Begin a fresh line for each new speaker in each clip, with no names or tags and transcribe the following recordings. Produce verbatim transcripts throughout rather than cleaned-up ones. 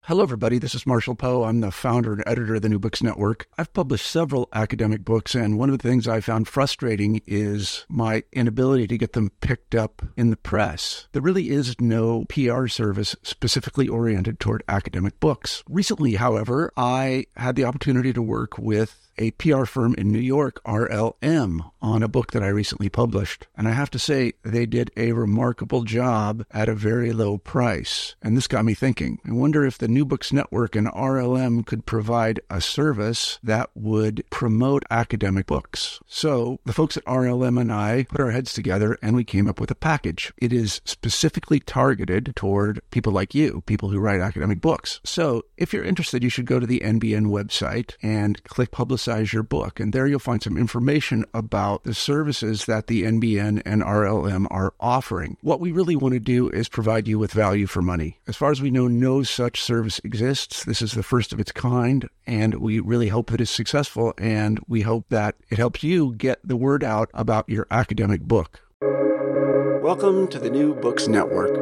Hello, everybody. This is Marshall Poe. I'm the founder and editor of the New Books Network. I've published several academic books, and one of the things I found frustrating is my inability to get them picked up in the press. There really is no P R service specifically oriented toward academic books. Recently, however, I had the opportunity to work with a P R firm in New York, R L M, on a book that I recently published. And I have to say, they did a remarkable job at a very low price. And this got me thinking. I wonder if the New Books Network and R L M could provide a service that would promote academic books. So the folks at R L M and I put our heads together and we came up with a package. It is specifically targeted toward people like you, people who write academic books. So if you're interested, you should go to the N B N website and click Publicize your book. And there you'll find some information about the services that the N B N and R L M are offering. What we really want to do is provide you with value for money. As far as we know, no such service exists. This is the first of its kind, and we really hope that it's successful, and we hope that it helps you get the word out about your academic book. Welcome to the New Books Network.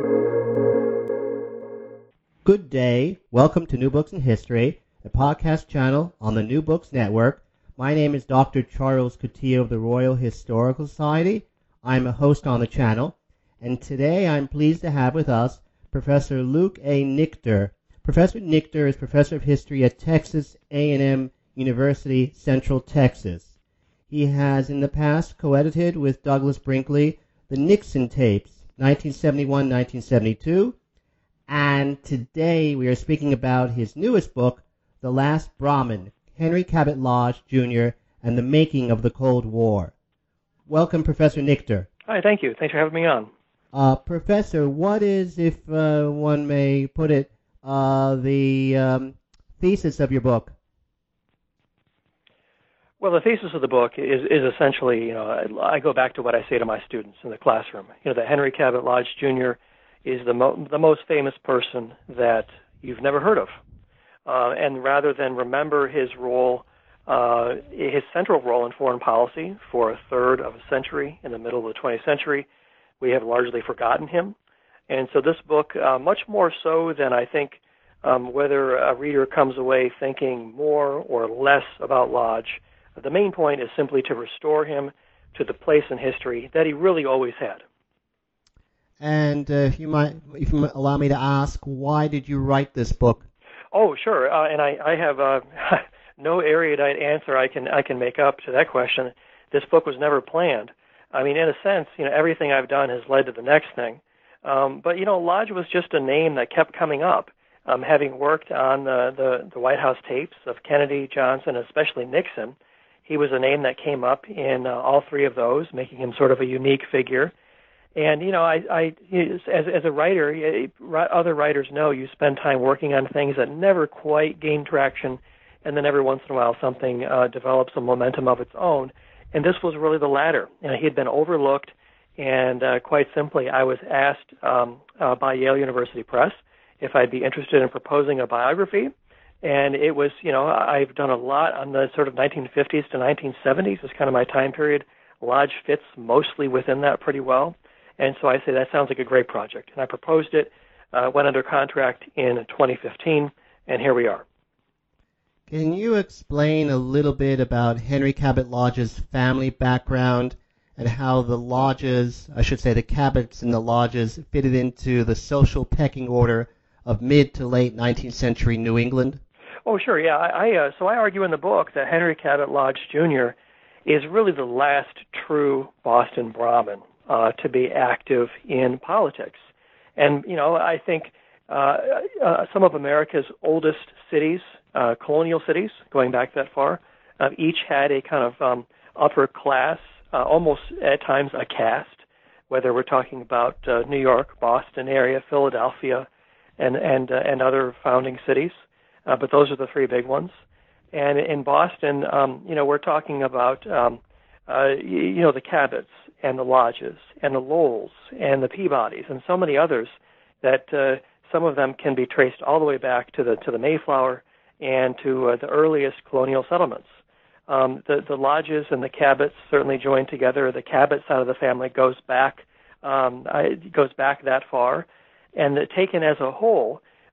Good day. Welcome to New Books in History, a podcast channel on the New Books Network. My name is Doctor Charles Coutinho of the Royal Historical Society. I'm a host on the channel, and today I'm pleased to have with us Professor Luke A. Nichter. Professor Nichter is Professor of History at Texas A and M University, Central Texas. He has in the past co-edited with Douglas Brinkley the Nixon tapes, nineteen seventy-one to nineteen seventy-two, and today we are speaking about his newest book, The Last Brahmin, Henry Cabot Lodge, Junior and the Making of the Cold War. Welcome, Professor Nichter.
Hi, thank you. Thanks for having me on.
Uh, Professor, what is, if uh, one may put it, uh, the um, thesis of your book?
Well, the thesis of the book is, is essentially, you know, I go back to what I say to my students in the classroom. You know, that Henry Cabot Lodge, Junior is the, mo- the most famous person that you've never heard of. Uh, and rather than remember his role, uh, his central role in foreign policy for a third of a century in the middle of the twentieth century, we have largely forgotten him. And so this book, uh, much more so than I think um, whether a reader comes away thinking more or less about Lodge, the main point is simply to restore him to the place in history that he really always had.
And uh, if you might, if you might allow me to ask, why did you write this book?
Oh, sure. Uh, and I, I have uh, no erudite answer I can I can make up to that question. This book was never planned. I mean, in a sense, you know, everything I've done has led to the next thing. Um, but, you know, Lodge was just a name that kept coming up. Um, having worked on the, the, the White House tapes of Kennedy, Johnson, especially Nixon, he was a name that came up in uh, all three of those, making him sort of a unique figure. And, you know, I, I as, as a writer, other writers know you spend time working on things that never quite gain traction, and then every once in a while something uh, develops a momentum of its own. And this was really the latter. You know, he had been overlooked, and uh, quite simply, I was asked um, uh, by Yale University Press if I'd be interested in proposing a biography. And it was, you know, I've done a lot on the sort of nineteen fifties to nineteen seventies is kind of my time period. Lodge fits mostly within that pretty well. And so I say that sounds like a great project. And I proposed it, uh, went under contract in twenty fifteen, and here we are.
Can you explain a little bit about Henry Cabot Lodge's family background and how the lodges, I should say the Cabots and the lodges, fitted into the social pecking order of mid to late nineteenth century New England?
Oh, sure, yeah. I, I uh, so I argue in the book that Henry Cabot Lodge, Junior is really the last true Boston Brahmin uh, to be active in politics. And, you know, I think uh, uh, some of America's oldest cities, uh, colonial cities, going back that far, uh, each had a kind of um, upper class, uh, almost at times a caste, whether we're talking about uh, New York, Boston area, Philadelphia, and and uh, and other founding cities. Uh, but those are the three big ones. And in Boston, um, you know, we're talking about, um, uh, you, you know, the Cabots and the Lodges and the Lowells and the Peabodys and so many others that uh, some of them can be traced all the way back to the to the Mayflower and to uh, the earliest colonial settlements. Um, the, the Lodges and the Cabots certainly joined together. The Cabot side of the family goes back um, goes back that far. And taken as a whole,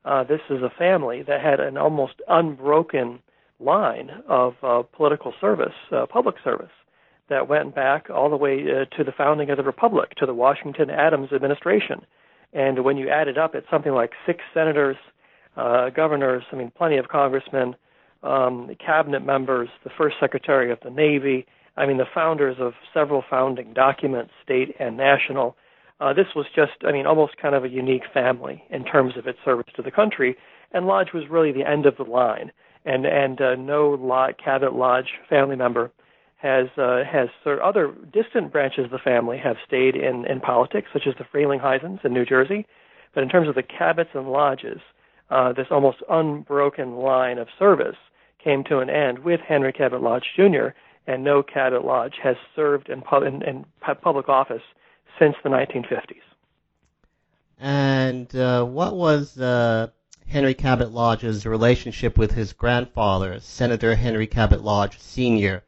uh, this is a family that had an almost unbroken line of uh, political service, uh, public service, that went back all the way uh, to the founding of the Republic, to the Washington Adams administration. And when you add it up, it's something like six senators, uh, governors, I mean, plenty of congressmen, um, cabinet members, the first Secretary of the Navy, I mean, the founders of several founding documents, state and national. Uh, this was just, I mean, almost kind of a unique family in terms of its service to the country, and Lodge was really the end of the line. And and uh, no Lodge, Cabot Lodge family member has uh, has sort of other distant branches of the family have stayed in, in politics, such as the Frelinghuygens in New Jersey. But in terms of the Cabots and Lodges, uh, this almost unbroken line of service came to an end with Henry Cabot Lodge Junior, and no Cabot Lodge has served in, pub- in, in public office since the nineteen fifties.
And uh, what was uh, Henry Cabot Lodge's relationship with his grandfather, Senator Henry Cabot Lodge Senior?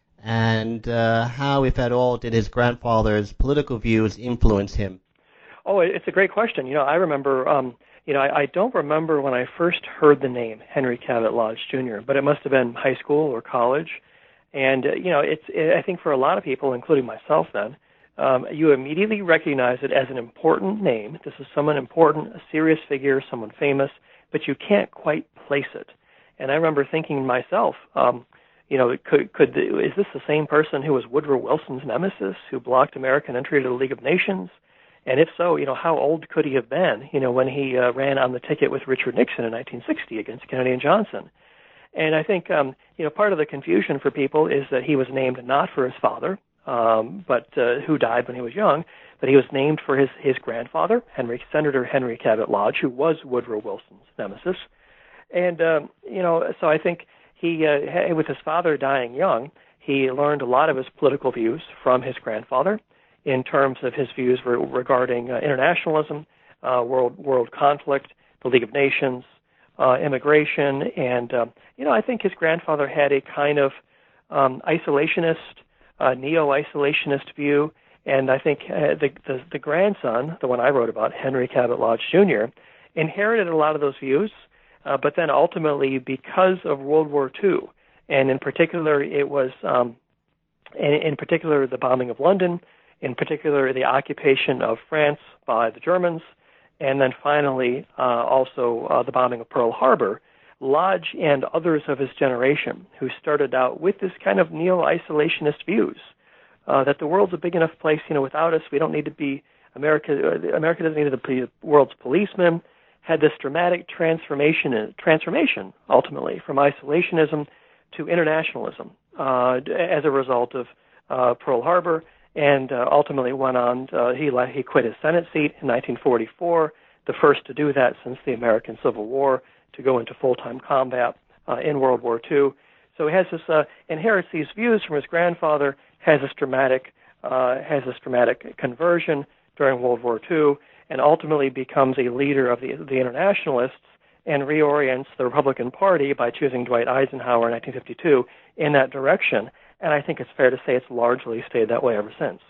And uh, how, if at all, did his grandfather's political views influence him?
Oh, it's a great question. You know, I remember, um, you know, I, I don't remember when I first heard the name Henry Cabot Lodge Junior, but it must have been high school or college. And, uh, you know, it's, it, I think for a lot of people, including myself then, um, you immediately recognize it as an important name. This is someone important, a serious figure, someone famous, but you can't quite place it. And I remember thinking to myself, um, you know, could, could the, is this the same person who was Woodrow Wilson's nemesis, who blocked American entry to the League of Nations? And if so, you know, how old could he have been, you know, when he uh, ran on the ticket with Richard Nixon in nineteen sixty against Kennedy and Johnson? And I think, um, you know, part of the confusion for people is that he was named not for his father, um, but uh, who died when he was young, but he was named for his, his grandfather, Henry Senator Henry Cabot Lodge, who was Woodrow Wilson's nemesis. And, um, you know, so I think he, uh, with his father dying young, he learned a lot of his political views from his grandfather in terms of his views re- regarding uh, internationalism, uh, world world conflict, the League of Nations, uh, immigration, and, uh, you know, I think his grandfather had a kind of um, isolationist, uh, neo-isolationist view, and I think uh, the, the the grandson, the one I wrote about, Henry Cabot Lodge Junior, inherited a lot of those views, uh, but then ultimately, because of World War Two, and in particular, it was, um, in, in particular, the bombing of London, in particular, the occupation of France by the Germans, and then finally, uh, also uh, the bombing of Pearl Harbor, Lodge and others of his generation, who started out with this kind of neo-isolationist views, uh, that the world's a big enough place, you know, without us, we don't need to be, America America doesn't need to be the world's policeman, had this dramatic transformation, transformation ultimately, from isolationism to internationalism uh, as a result of uh, Pearl Harbor, and uh, ultimately went on, uh, he, he quit his Senate seat in nineteen forty-four, the first to do that since the American Civil War, to go into full-time combat uh, in World War Two. So he has this, uh, inherits these views from his grandfather, has this dramatic, uh, has this dramatic conversion during World War Two, and ultimately becomes a leader of the, the Internationalists and reorients the Republican Party by choosing Dwight Eisenhower in nineteen fifty-two in that direction. And I think it's fair to say it's largely stayed that way ever since.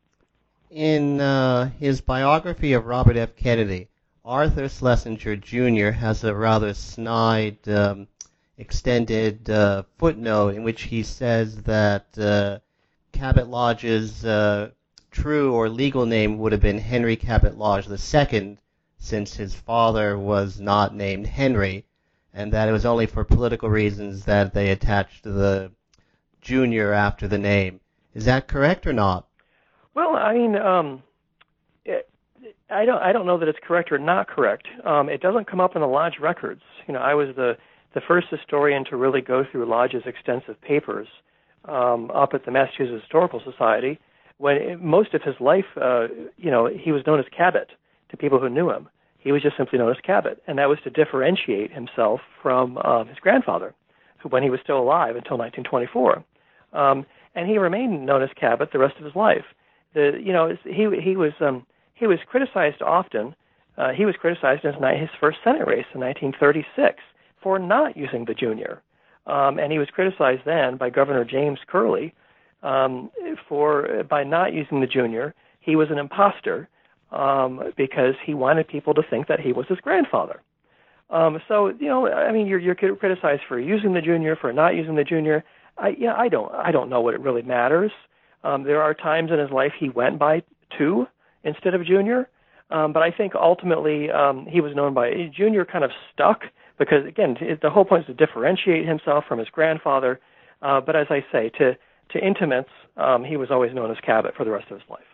In uh, his biography of Robert F. Kennedy, Arthur Schlesinger Junior has a rather snide, um, extended uh, footnote in which he says that uh, Cabot Lodge's uh, true or legal name would have been Henry Cabot Lodge the Second, since his father was not named Henry, and that it was only for political reasons that they attached the Junior after the name. Is that correct or not?
Well, I mean, um, it, I don't, I don't know that it's correct or not correct. Um, it doesn't come up in the Lodge records. You know, I was the the first historian to really go through Lodge's extensive papers um, up at the Massachusetts Historical Society. When it, most of his life, uh, you know, he was known as Cabot to people who knew him. He was just simply known as Cabot, and that was to differentiate himself from um, his grandfather, who, when he was still alive until nineteen twenty-four. Um, and he remained known as Cabot the rest of his life. The, you know, he he was um, he was criticized often. Uh, he was criticized in his, his first Senate race in nineteen thirty-six for not using the Junior, um, and he was criticized then by Governor James Curley um, for by not using the Junior. He was an imposter um, because he wanted people to think that he was his grandfather. Um, so, you know, I mean, you're, you're criticized for using the junior, for not using the junior. I, yeah, I don't, I don't know what it really matters. Um, there are times in his life he went by two instead of junior, um, but I think ultimately um, he was known by junior. Kind of stuck because, again, it, the whole point is to differentiate himself from his grandfather. Uh, but as I say, to to intimates, um, he was always known as Cabot for the rest of his life.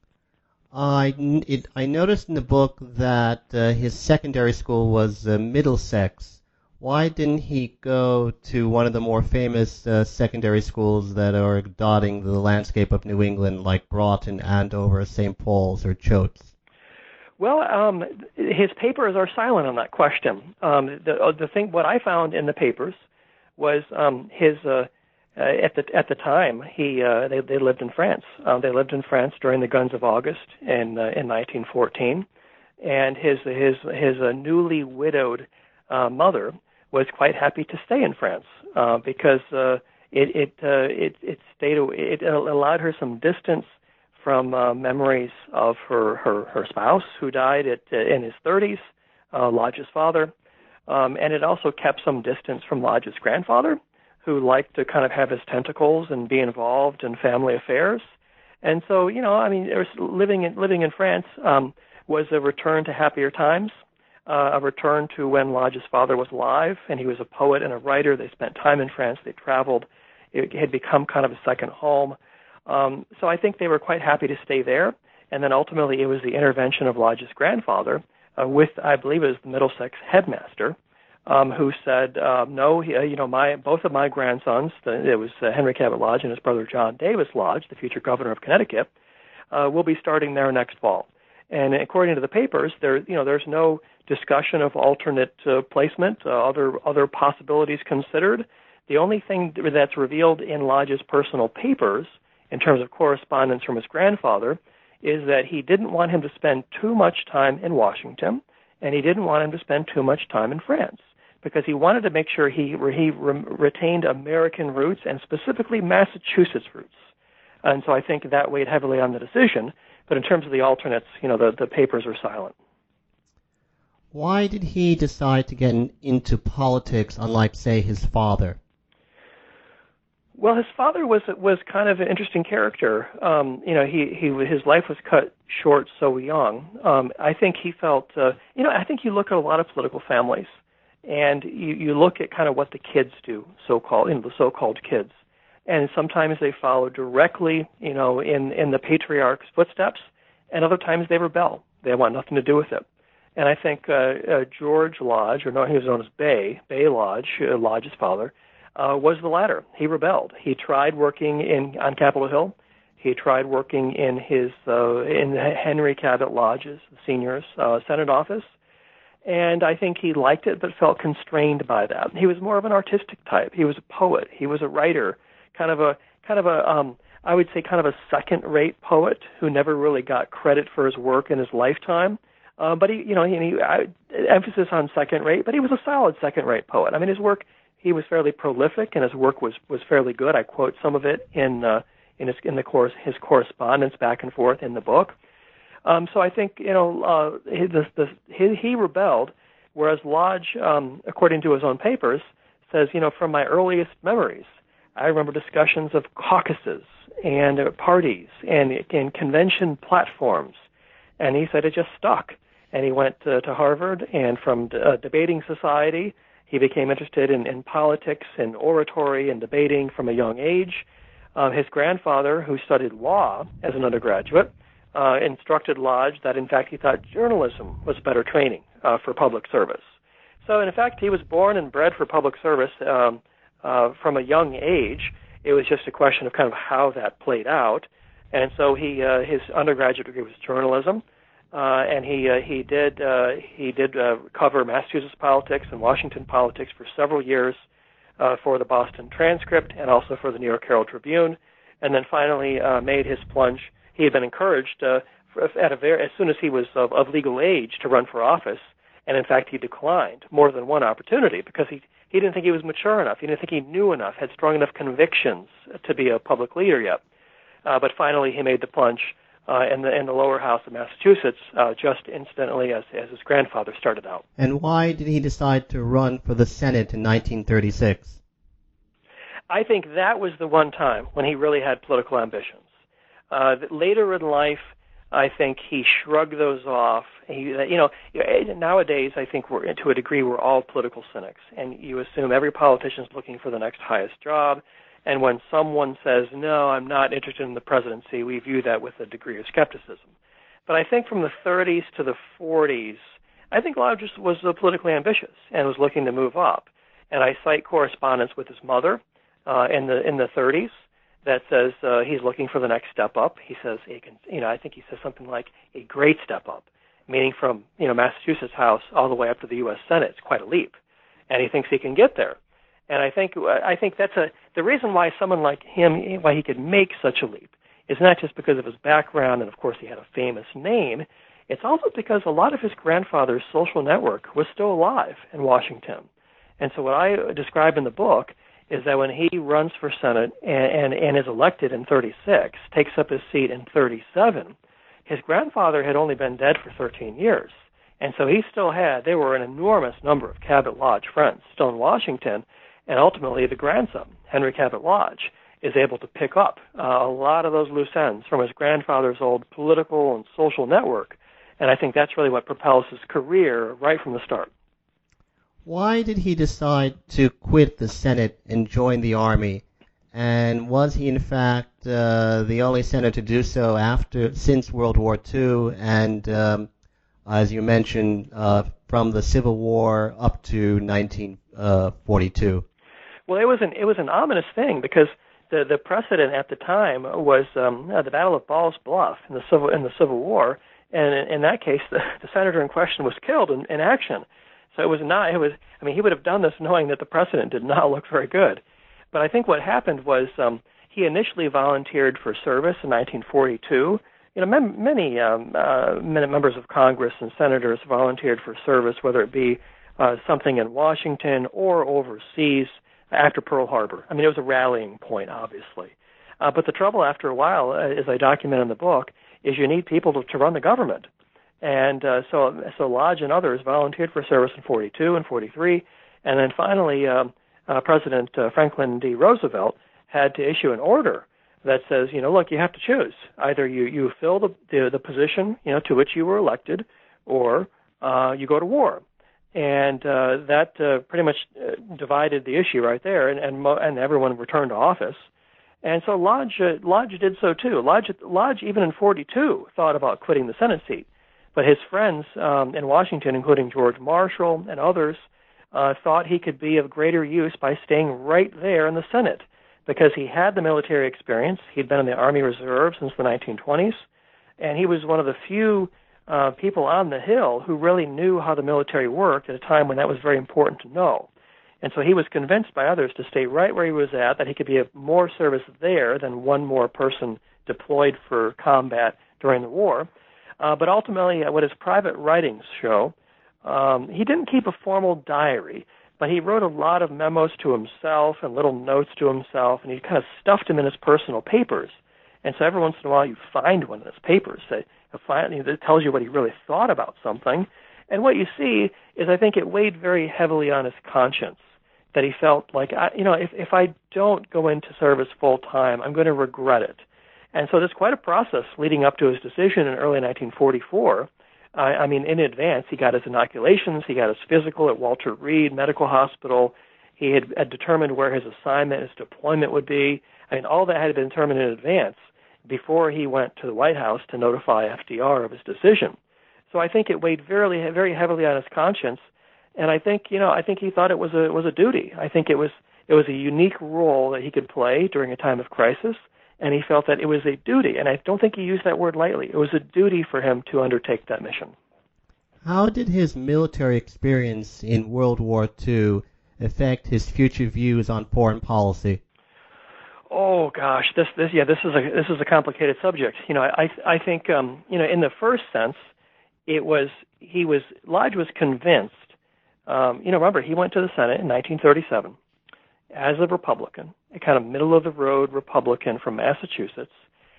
I, it, I noticed in the book that uh, his secondary school was uh, Middlesex. Why didn't he go to one of the more famous uh, secondary schools that are dotting the landscape of New England, like Broughton, Andover, Saint Paul's, or Choate's?
Well, um, his papers are silent on that question. Um, the, the thing, what I found in the papers was um, his. Uh, Uh, at the at the time, he uh, they they lived in France. Uh, they lived in France during the Guns of August in uh, in nineteen fourteen, and his his his uh, newly widowed uh, mother was quite happy to stay in France uh, because uh, it it uh, it it stayed it allowed her some distance from uh, memories of her, her her spouse who died at uh, in his thirties, uh, Lodge's father, um, and it also kept some distance from Lodge's grandfather, who liked to kind of have his tentacles and be involved in family affairs. And so, you know, I mean, there was living in, living in France um, was a return to happier times, uh, a return to when Lodge's father was alive, and he was a poet and a writer. They spent time in France. They traveled. It had become kind of a second home. Um, so I think they were quite happy to stay there. And then ultimately it was the intervention of Lodge's grandfather uh, with, I believe it was the Middlesex headmaster, Um, who said, uh, no, he, uh, you know, my both of my grandsons, the, it was uh, Henry Cabot Lodge and his brother John Davis Lodge, the future governor of Connecticut, uh, will be starting there next fall. And according to the papers, there, you know, there's no discussion of alternate uh, placement, uh, other other possibilities considered. The only thing that's revealed in Lodge's personal papers, in terms of correspondence from his grandfather, is that he didn't want him to spend too much time in Washington, and he didn't want him to spend too much time in France, because he wanted to make sure he he re- retained American roots and specifically Massachusetts roots. And so I think that weighed heavily on the decision. But in terms of the alternates, you know, the, the papers are silent.
Why did he decide to get in, into politics, unlike, say, his father?
Well, his father was was kind of an interesting character. Um, you know, he, he his life was cut short so young. Um, I think he felt, uh, you know, I think you look at a lot of political families, and you, you look at kind of what the kids do, so-called, you know, the so-called kids, and sometimes they follow directly, you know, in, in the patriarch's footsteps, and other times they rebel. They want nothing to do with it. And I think uh, uh, George Lodge, or no, he was known as Bay, Bay Lodge, uh, Lodge's father, uh, was the latter. He rebelled. He tried working in on Capitol Hill. He tried working in his uh, in Henry Cabot Lodge's senior's uh, Senate office. And I think he liked it, but felt constrained by that. He was more of an artistic type. He was a poet. He was a writer, kind of a kind of a um, I would say kind of a second-rate poet who never really got credit for his work in his lifetime. Uh, but he, you know, he, he I, emphasis on second-rate. But he was a solid second-rate poet. I mean, his work, he was fairly prolific, and his work was, was fairly good. I quote some of it in uh, in his in the course his correspondence back and forth in the book. Um, so I think, you know, uh, he, the, the, he, he rebelled, whereas Lodge, um, according to his own papers, says, you know, from my earliest memories, I remember discussions of caucuses and uh, parties and, and convention platforms. And he said it just stuck. And he went to, to Harvard, and from a debating society, he became interested in, in politics and oratory and debating from a young age. Uh, his grandfather, who studied law as an undergraduate, Uh, instructed Lodge that, in fact, he thought journalism was better training uh, for public service. So, in fact, he was born and bred for public service um, uh, from a young age. It was just a question of kind of how that played out. And so he uh, his undergraduate degree was journalism, uh, and he uh, he did uh, he did uh, cover Massachusetts politics and Washington politics for several years uh, for the Boston Transcript and also for the New York Herald Tribune, and then finally uh, made his plunge. He had been encouraged uh, at a very, as soon as he was of, of legal age to run for office, and in fact he declined more than one opportunity because he, he didn't think he was mature enough. He didn't think he knew enough, had strong enough convictions to be a public leader yet. Uh, but finally he made the plunge uh, in the in the lower house of Massachusetts, uh, just incidentally as as his grandfather started out.
And why did he decide to run for the Senate in nineteen thirty-six?
I think that was the one time when he really had political ambitions. Uh, later in life, I think he shrugged those off. He, you know, nowadays I think we're, to a degree, we're all political cynics, and you assume every politician is looking for the next highest job. And when someone says, "No, I'm not interested in the presidency," we view that with a degree of skepticism. But I think from the thirties to the forties, I think Lodge was uh, politically ambitious and was looking to move up. And I cite correspondence with his mother uh, in the in the thirties. That says uh, he's looking for the next step up. He says, he can, you know, I think he says something like a great step up, meaning from, you know, Massachusetts House all the way up to the U S Senate. It's quite a leap, and he thinks he can get there. And I think I think that's a the reason why someone like him, why he could make such a leap, is not just because of his background, and of course he had a famous name. It's also because a lot of his grandfather's social network was still alive in Washington. And so what I describe in the book is that when he runs for Senate and, and, and is elected in thirty-six, takes up his seat in thirty-seven, his grandfather had only been dead for thirteen years. And so he still had, there were an enormous number of Cabot Lodge friends still in Washington, and ultimately the grandson, Henry Cabot Lodge, is able to pick up uh, a lot of those loose ends from his grandfather's old political and social network. And I think that's really what propels his career right from the start.
Why did he decide to quit the Senate and join the Army? And was he, in fact, uh, the only senator to do so after since World War Two and, um, as you mentioned, uh, from the Civil War up to nineteen forty-two?
Well, it was an it was an ominous thing because the the precedent at the time was um, uh, the Battle of Ball's Bluff in the Civil in the Civil War, and in, in that case, the, the senator in question was killed in, in action. So it was not, it was, I mean, he would have done this knowing that the precedent did not look very good. But I think what happened was um, he initially volunteered for service in nineteen forty-two. You know, mem- many, um, uh, many members of Congress and senators volunteered for service, whether it be uh, something in Washington or overseas after Pearl Harbor. I mean, it was a rallying point, obviously. Uh, but the trouble after a while, uh, as I document in the book, is you need people to, to run the government. And uh, so, so Lodge and others volunteered for service in forty-two and forty-three, and then finally, um, uh, President uh, Franklin D. Roosevelt had to issue an order that says, you know, look, you have to choose. Either you, you fill the, the the position, you know, to which you were elected, or uh, you go to war. And uh, that uh, pretty much uh, divided the issue right there, and and, mo- and everyone returned to office. And so Lodge uh, Lodge did so too. Lodge Lodge even in forty-two thought about quitting the Senate seat. But his friends um, in Washington, including George Marshall and others, uh, thought he could be of greater use by staying right there in the Senate because he had the military experience. He'd been in the Army Reserve since the nineteen twenties, and he was one of the few uh, people on the Hill who really knew how the military worked at a time when that was very important to know. And so he was convinced by others to stay right where he was at, that he could be of more service there than one more person deployed for combat during the war. Uh, but ultimately, uh, what his private writings show, um, he didn't keep a formal diary, but he wrote a lot of memos to himself and little notes to himself, and he kind of stuffed them in his personal papers. And so every once in a while you find one of his papers that, that tells you what he really thought about something. And what you see is I think it weighed very heavily on his conscience, that he felt like, I, you know, if, if I don't go into service full time, I'm going to regret it. And so there's quite a process leading up to his decision in early nineteen forty-four. Uh, I mean, in advance, he got his inoculations, he got his physical at Walter Reed Medical Hospital. He had, had determined where his assignment, his deployment would be. I mean, all that had been determined in advance before he went to the White House to notify F D R of his decision. So I think it weighed very, very heavily on his conscience. And I think, you know, I think he thought it was a was a duty. I think it was it was a unique role that he could play during a time of crisis. And he felt that it was a duty, and I don't think he used that word lightly. It was a duty for him to undertake that mission.
How did his military experience in World War Two affect his future views on foreign policy?
Oh gosh, this this yeah, this is a this is a complicated subject. You know, I I think um, you know, in the first sense, it was he was Lodge was convinced. Um, you know, remember he went to the Senate in nineteen thirty-seven. As a Republican, a kind of middle-of-the-road Republican from Massachusetts,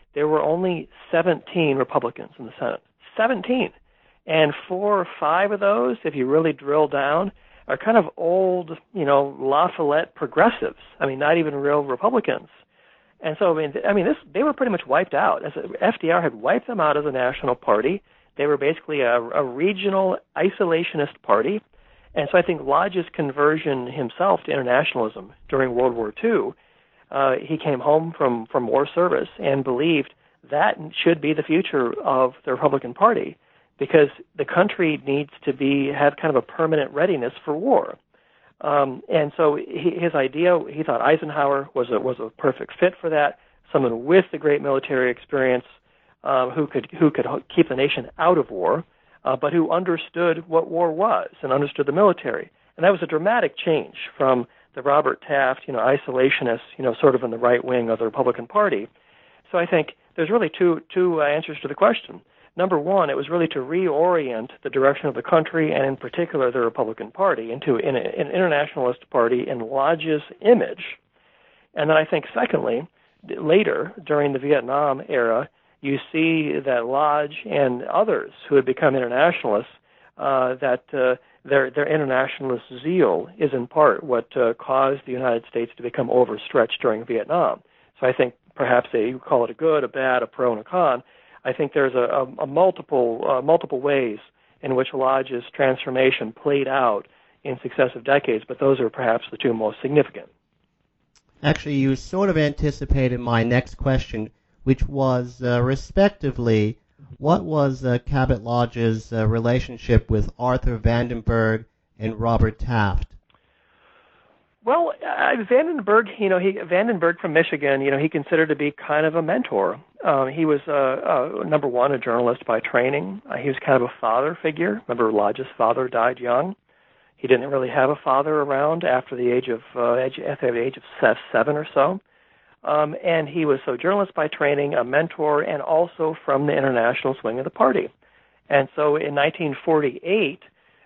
there were only seventeen Republicans in the Senate. seventeen. And four or five of those, if you really drill down, are kind of old, you know, Lafayette progressives. I mean, not even real Republicans. And so, I mean, I mean, this they were pretty much wiped out. As a, F D R had wiped them out as a national party. They were basically a, a regional isolationist party. And so I think Lodge's conversion himself to internationalism during World War Two, uh, he came home from, from war service and believed that should be the future of the Republican Party, because the country needs to be have kind of a permanent readiness for war. Um, and so he, his idea, he thought Eisenhower was a, was a perfect fit for that, someone with the great military experience uh, who could who could keep the nation out of war, uh, but who understood what war was and understood the military. And that was a dramatic change from the Robert Taft, you know, isolationist, you know, sort of in the right wing of the Republican Party. So I think there's really two two uh, answers to the question. Number one, it was really to reorient the direction of the country, and in particular the Republican Party, into an, an internationalist party in Lodge's image. And then I think, secondly, later, during the Vietnam era, you see that Lodge and others who had become internationalists, uh, that uh, their, their internationalist zeal is in part what uh, caused the United States to become overstretched during Vietnam. So I think perhaps they you call it a good, a bad, a pro, and a con. I think there's a, a, a multiple uh, multiple ways in which Lodge's transformation played out in successive decades, but those are perhaps the two most significant.
Actually, you sort of anticipated my next question, which was, uh, respectively, what was uh, Cabot Lodge's uh, relationship with Arthur Vandenberg and Robert Taft?
Well, uh, Vandenberg, you know, he Vandenberg from Michigan, you know, he considered to be kind of a mentor. Um, he was, uh, uh, number one, a journalist by training. Uh, he was kind of a father figure. Remember, Lodge's father died young. He didn't really have a father around after the age of uh, age, after the age of seven or so. Um, and he was so journalist by training, a mentor, and also from the international swing of the party. And so in nineteen forty-eight,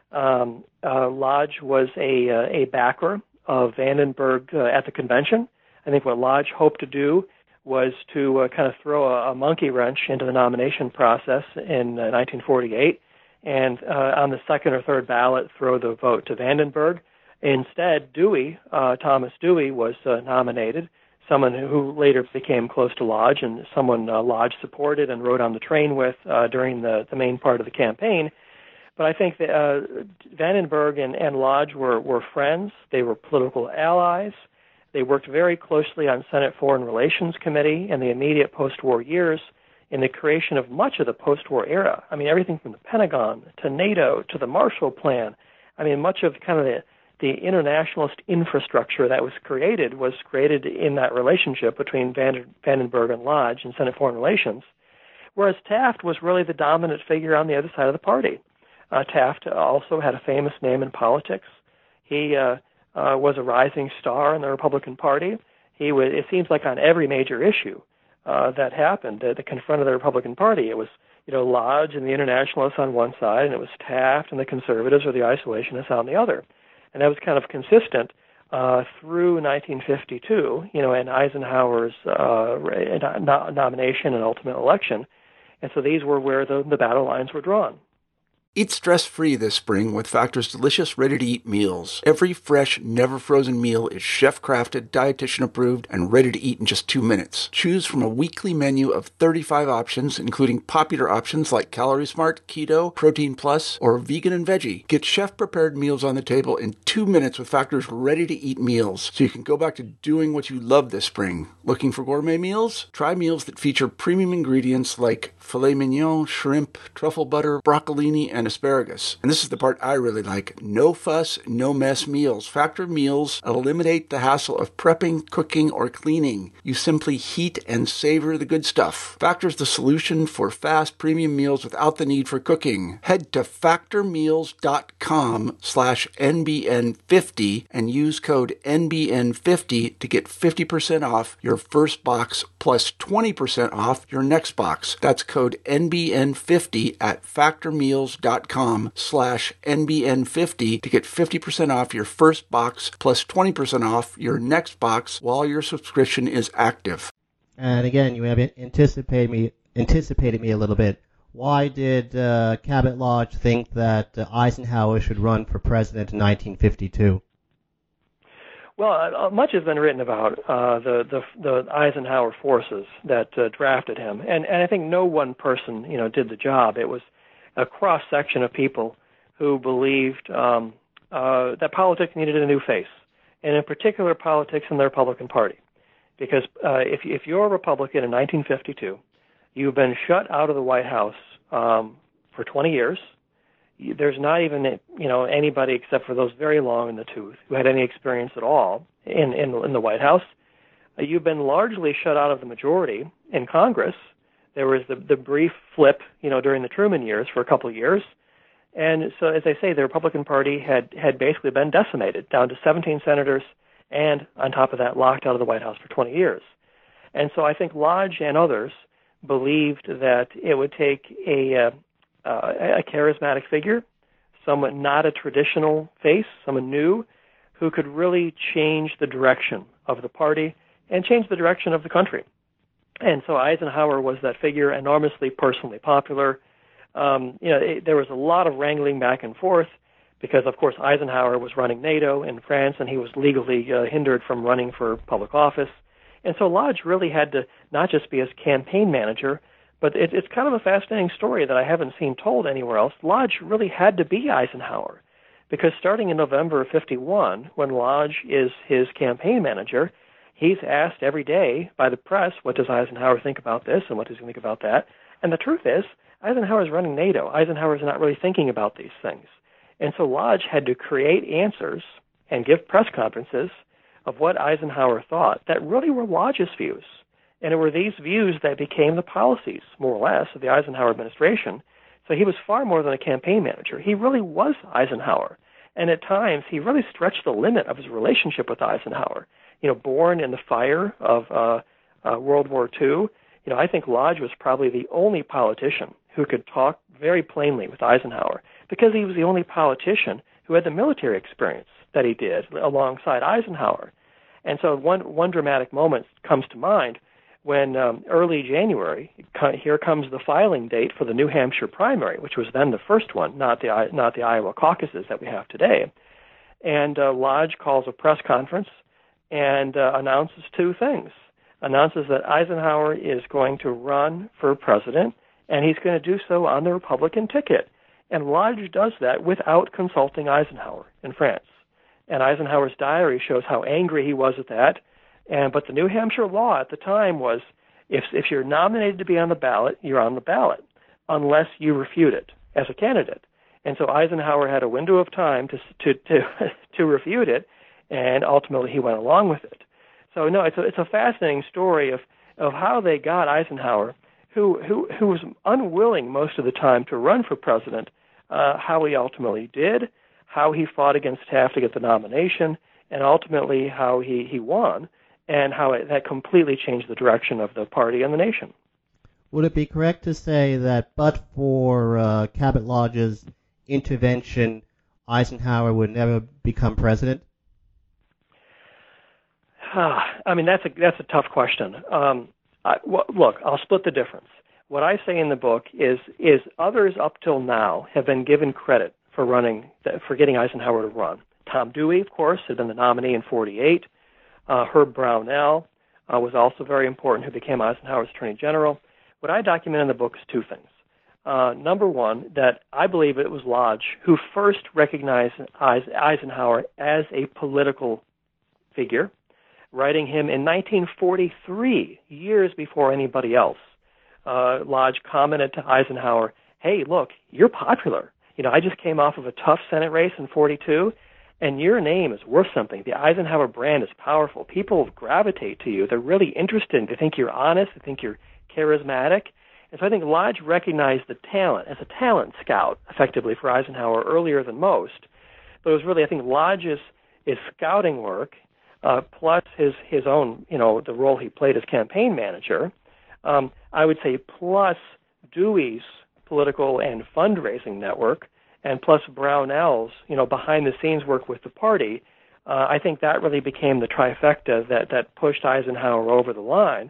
um, uh, Lodge was a uh, a backer of Vandenberg uh, at the convention. I think what Lodge hoped to do was to uh, kind of throw a, a monkey wrench into the nomination process in uh, nineteen forty-eight, and uh, on the second or third ballot throw the vote to Vandenberg. Instead, Dewey, uh, Thomas Dewey, was uh, nominated, someone who later became close to Lodge and someone uh, Lodge supported and rode on the train with uh, during the, the main part of the campaign. But I think that uh, Vandenberg and, and Lodge were, were friends. They were political allies. They worked very closely on Senate Foreign Relations Committee in the immediate post-war years in the creation of much of the post-war era. I mean, everything from the Pentagon to NATO to the Marshall Plan. I mean, much of kind of the, the internationalist infrastructure that was created was created in that relationship between Vanden, Vandenberg and Lodge in Senate Foreign Relations, whereas Taft was really the dominant figure on the other side of the party. Uh, Taft also had a famous name in politics. He uh, uh, was a rising star in the Republican Party. He was, it seems like on every major issue uh, that happened that, that confronted the Republican Party, it was you know Lodge and the internationalists on one side, and it was Taft and the conservatives or the isolationists on the other. And that was kind of consistent uh, through nineteen fifty-two, you know, and Eisenhower's uh, no- nomination and ultimate election. And so these were where the, the battle lines were drawn.
Eat stress-free this spring with Factor's delicious, ready-to-eat meals. Every fresh, never-frozen meal is chef-crafted, dietitian-approved, and ready to eat in just two minutes. Choose from a weekly menu of thirty-five options, including popular options like Calorie Smart, Keto, Protein Plus, or Vegan and Veggie. Get chef-prepared meals on the table in two minutes with Factor's ready-to-eat meals, so you can go back to doing what you love this spring. Looking for gourmet meals? Try meals that feature premium ingredients like filet mignon, shrimp, truffle butter, broccolini, and asparagus. And this is the part I really like. No fuss, no mess meals. Factor meals eliminate the hassle of prepping, cooking, or cleaning. You simply heat and savor the good stuff. Factor's the solution for fast premium meals without the need for cooking. Head to factormeals.com slash NBN50 and use code N B N fifty to get fifty percent off your first box plus twenty percent off your next box. That's code N B N fifty at factormeals.com slash N B N fifty to get fifty percent off your first box plus twenty percent off your next box while your subscription is active.
And again, you have anticipated me, anticipated me a little bit. Why did uh, Cabot Lodge think that uh, Eisenhower should run for president in nineteen fifty-two?
Well, uh, much has been written about uh, the, the the Eisenhower forces that uh, drafted him, and and I think no one person, you know, did the job. It was a cross section of people who believed um, uh, that politics needed a new face, and in particular, politics in the Republican Party, because uh, if if you're a Republican in nineteen fifty-two, you've been shut out of the White House um, for twenty years. There's not even, you know, anybody except for those very long in the tooth who had any experience at all in, in, in the White House. Uh, you've been largely shut out of the majority in Congress. There was the, the brief flip, you know, during the Truman years for a couple of years. And so, as I say, the Republican Party had, had basically been decimated down to seventeen senators and, on top of that, locked out of the White House for twenty years. And so I think Lodge and others believed that it would take a... Uh, Uh, a charismatic figure, someone not a traditional face, someone new, who could really change the direction of the party and change the direction of the country. And so Eisenhower was that figure, enormously personally popular. Um, you know, it, there was a lot of wrangling back and forth because, of course, Eisenhower was running NATO in France, and he was legally uh, hindered from running for public office. And so Lodge really had to not just be his campaign manager, but it, it's kind of a fascinating story that I haven't seen told anywhere else. Lodge really had to be Eisenhower because starting in November of fifty-one, when Lodge is his campaign manager, he's asked every day by the press, what does Eisenhower think about this and what does he think about that? And the truth is, Eisenhower is running NATO. Eisenhower is not really thinking about these things. And so Lodge had to create answers and give press conferences of what Eisenhower thought that really were Lodge's views. And it were these views that became the policies, more or less, of the Eisenhower administration. So he was far more than a campaign manager. He really was Eisenhower. And at times, he really stretched the limit of his relationship with Eisenhower. You know, born in the fire of uh, uh, World War Two, you know, I think Lodge was probably the only politician who could talk very plainly with Eisenhower because he was the only politician who had the military experience that he did alongside Eisenhower. And so one, one dramatic moment comes to mind when um, early January, here comes the filing date for the New Hampshire primary, which was then the first one, not the not the Iowa caucuses that we have today. And uh, Lodge calls a press conference and uh, announces two things. Announces that Eisenhower is going to run for president, and he's going to do so on the Republican ticket. And Lodge does that without consulting Eisenhower in France. And Eisenhower's diary shows how angry he was at that. And but the New Hampshire law at the time was if if you're nominated to be on the ballot, you're on the ballot unless you refute it as a candidate. And so Eisenhower had a window of time to to to, to refute it, and ultimately he went along with it. So no, it's a, it's a fascinating story of, of how they got Eisenhower, who who who was unwilling most of the time to run for president, uh, how he ultimately did, how he fought against Taft to get the nomination, and ultimately how he, he won. And how it, that completely changed the direction of the party and the nation.
Would it be correct to say that but for uh, Cabot Lodge's intervention, Eisenhower would never become president?
I mean, that's a that's a tough question. Um, I, well, look, I'll split the difference. What I say in the book is is others up till now have been given credit for running for getting Eisenhower to run. Tom Dewey, of course, had been the nominee in forty-eight. Uh, Herb Brownell uh, was also very important, who became Eisenhower's Attorney General. What I document in the book is two things. Uh, number one, that I believe it was Lodge who first recognized Eisenhower as a political figure, writing him in nineteen forty-three, years before anybody else. Uh, Lodge commented to Eisenhower, hey, look, you're popular. You know, I just came off of a tough Senate race in forty-two, and your name is worth something. The Eisenhower brand is powerful. People gravitate to you. They're really interested. They think you're honest. They think you're charismatic. And so I think Lodge recognized the talent as a talent scout, effectively, for Eisenhower earlier than most. But it was really, I think, Lodge's his scouting work, uh, plus his, his own, you know, the role he played as campaign manager, um, I would say plus Dewey's political and fundraising network, and plus Brownell's, you know, behind-the-scenes work with the party, uh, I think that really became the trifecta that, that pushed Eisenhower over the line.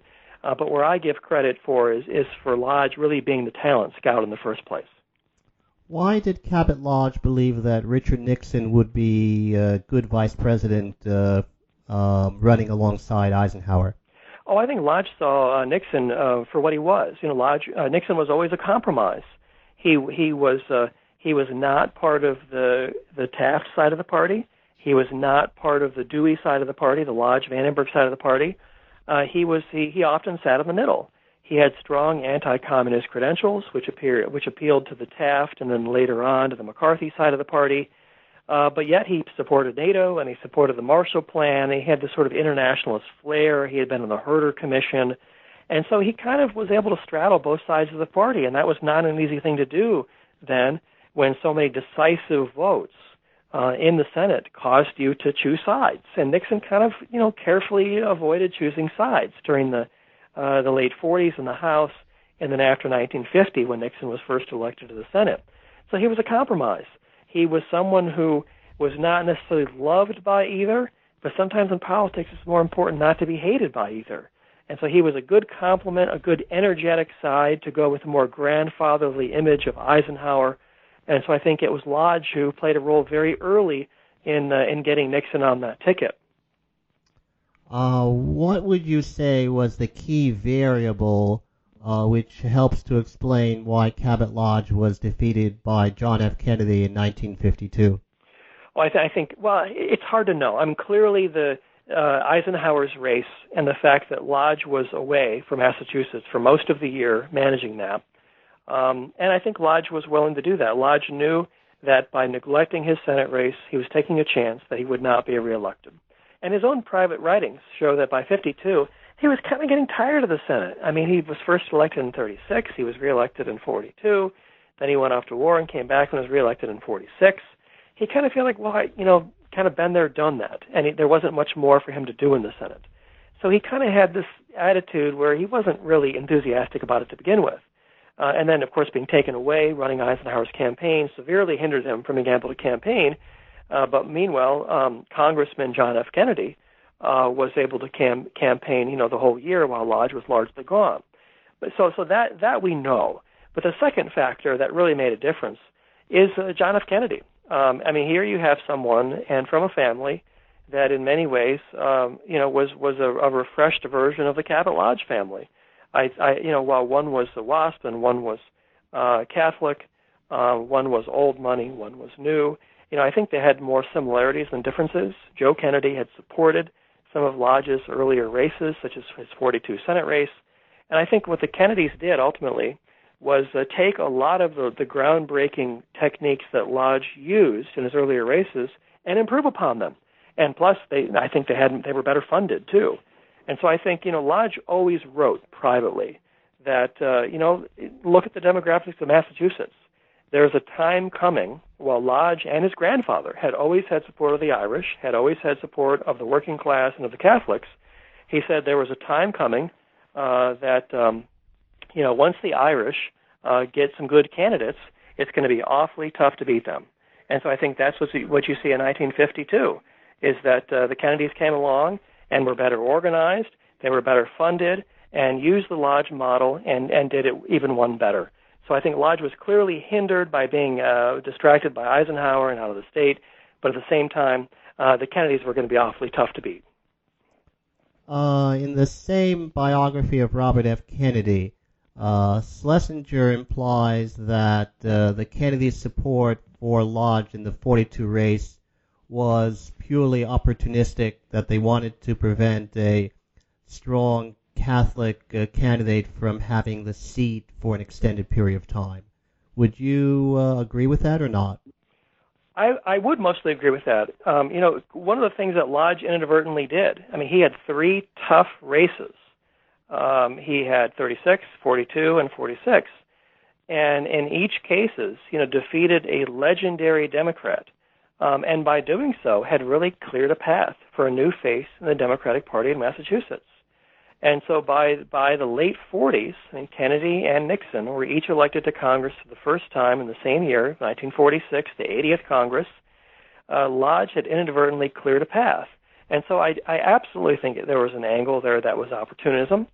Uh, but where I give credit for is, is for Lodge really being the talent scout in the first place.
Why did Cabot Lodge believe that Richard Nixon would be a good vice president uh, um, running alongside Eisenhower?
Oh, I think Lodge saw uh, Nixon uh, for what he was. You know, Lodge uh, Nixon was always a compromise. He he was uh, he was not part of the the Taft side of the party. He was not part of the Dewey side of the party, the Lodge Vandenberg side of the party. Uh, he was he, he often sat in the middle. He had strong anti-communist credentials, which appear which appealed to the Taft and then later on to the McCarthy side of the party. Uh, but yet he supported NATO and he supported the Marshall Plan. He had this sort of internationalist flair. He had been on the Herter Commission. And so he kind of was able to straddle both sides of the party, and that was not an easy thing to do then when so many decisive votes uh, in the Senate caused you to choose sides. And Nixon kind of, you know, carefully avoided choosing sides during the uh, the late forties in the House and then after nineteen fifty when Nixon was first elected to the Senate. So he was a compromise. He was someone who was not necessarily loved by either, but sometimes in politics it's more important not to be hated by either. And so he was a good complement, a good energetic side to go with a more grandfatherly image of Eisenhower. And so I think it was Lodge who played a role very early in uh, in getting Nixon on that ticket.
Uh, what would you say was the key variable uh, which helps to explain why Cabot Lodge was defeated by John F. Kennedy in nineteen fifty-two?
Well, I, th- I think, well, it's hard to know. I mean, clearly the uh, Eisenhower's race and the fact that Lodge was away from Massachusetts for most of the year managing that. Um, and I think Lodge was willing to do that. Lodge knew that by neglecting his Senate race, he was taking a chance that he would not be reelected. And his own private writings show that by fifty-two, he was kind of getting tired of the Senate. I mean, he was first elected in thirty-six. He was reelected in forty-two. Then he went off to war and came back and was reelected in forty-six. He kind of felt like, well, I, you know, kind of been there, done that. And he, there wasn't much more for him to do in the Senate. So he kind of had this attitude where he wasn't really enthusiastic about it to begin with. Uh, and then, of course, being taken away, running Eisenhower's campaign severely hindered him from being able to campaign. Uh, but meanwhile, um, Congressman John F. Kennedy uh, was able to cam- campaign, you know, the whole year while Lodge was largely gone. But so, so that that we know. But the second factor that really made a difference is uh, John F. Kennedy. Um, I mean, here you have someone and from a family that, in many ways, um, you know, was was a, a refreshed version of the Cabot Lodge family. I, I, you know, while one was a WASP and one was uh, Catholic, uh, one was old money, one was new. You know, I think they had more similarities than differences. Joe Kennedy had supported some of Lodge's earlier races, such as his forty-two Senate race. And I think what the Kennedys did ultimately was uh, take a lot of the, the groundbreaking techniques that Lodge used in his earlier races and improve upon them. And plus, they, I think they had they were better funded too. And so I think, you know, Lodge always wrote privately that, uh, you know, look at the demographics of Massachusetts. There's a time coming, while Lodge and his grandfather had always had support of the Irish, had always had support of the working class and of the Catholics. He said there was a time coming uh, that, um, you know, once the Irish uh, get some good candidates, it's going to be awfully tough to beat them. And so I think that's what you, what you see in nineteen fifty-two, is that uh, the Kennedys came along and were better organized, they were better funded, and used the Lodge model and, and did it even one better. So I think Lodge was clearly hindered by being uh, distracted by Eisenhower and out of the state, but at the same time, uh, the Kennedys were going to be awfully tough to beat.
Uh, in the same biography of Robert F. Kennedy, uh, Schlesinger implies that uh, the Kennedys' support for Lodge in the forty-two race was purely opportunistic, that they wanted to prevent a strong Catholic uh, candidate from having the seat for an extended period of time. Would you uh, agree with that or not?
I, I would mostly agree with that. Um, you know, one of the things that Lodge inadvertently did, I mean, he had three tough races. Um, he had thirty-six, forty-two, and forty-six. And in each cases, you know, defeated a legendary Democrat. Um, and by doing so, had really cleared a path for a new face in the Democratic Party in Massachusetts. And so by by the late forties, I mean, Kennedy and Nixon were each elected to Congress for the first time in the same year, nineteen forty-six, the eightieth Congress. Uh, Lodge had inadvertently cleared a path. And so I, I absolutely think there was an angle there that was opportunism.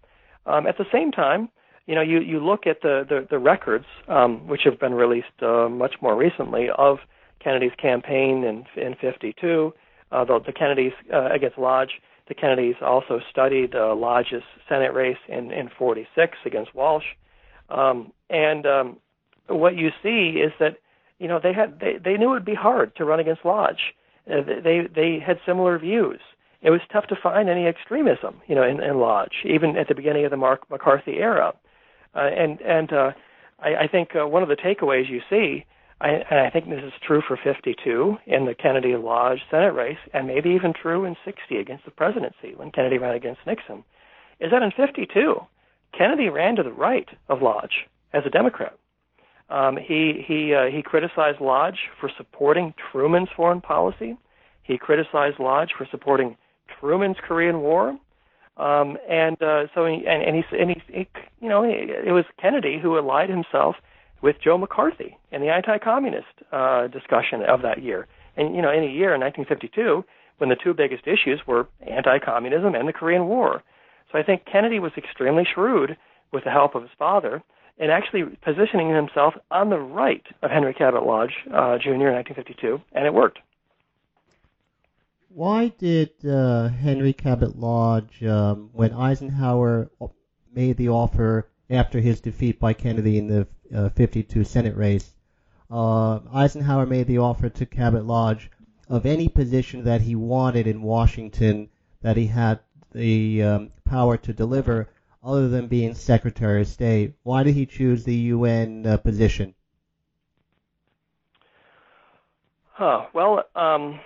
Um, at the same time, you know, you, you look at the, the, the records, um, which have been released uh, much more recently, of Kennedy's campaign in in fifty-two, uh, the, the Kennedys uh, against Lodge. The Kennedys also studied uh, Lodge's Senate race in, in forty-six against Walsh. Um, and um, what you see is that, you know, they had they, they knew it would be hard to run against Lodge. Uh, they they had similar views. It was tough to find any extremism, you know, in, in Lodge, even at the beginning of the Mark McCarthy era. Uh, and and uh, I, I think uh, one of the takeaways you see, I, and I think this is true for fifty-two in the Kennedy-Lodge Senate race, and maybe even true in sixty against the presidency when Kennedy ran against Nixon, is that in fifty-two, Kennedy ran to the right of Lodge as a Democrat. Um, he he uh, he criticized Lodge for supporting Truman's foreign policy. He criticized Lodge for supporting Truman's Korean War. Um, and uh, so, he, and, and, he, and he, he, you know, it was Kennedy who allied himself with Joe McCarthy in the anti-communist uh, discussion of that year. And, you know, in a year in nineteen fifty-two, when the two biggest issues were anti-communism and the Korean War. So I think Kennedy was extremely shrewd, with the help of his father, in actually positioning himself on the right of Henry Cabot Lodge uh, Junior in nineteen fifty-two, and it worked.
Why did uh, Henry Cabot Lodge, um, when Eisenhower made the offer after his defeat by Kennedy in the uh, fifty-two Senate race, uh, Eisenhower made the offer to Cabot Lodge of any position that he wanted in Washington that he had the um, power to deliver, other than being Secretary of State? Why did he choose the U N uh, position?
Huh. Well, um,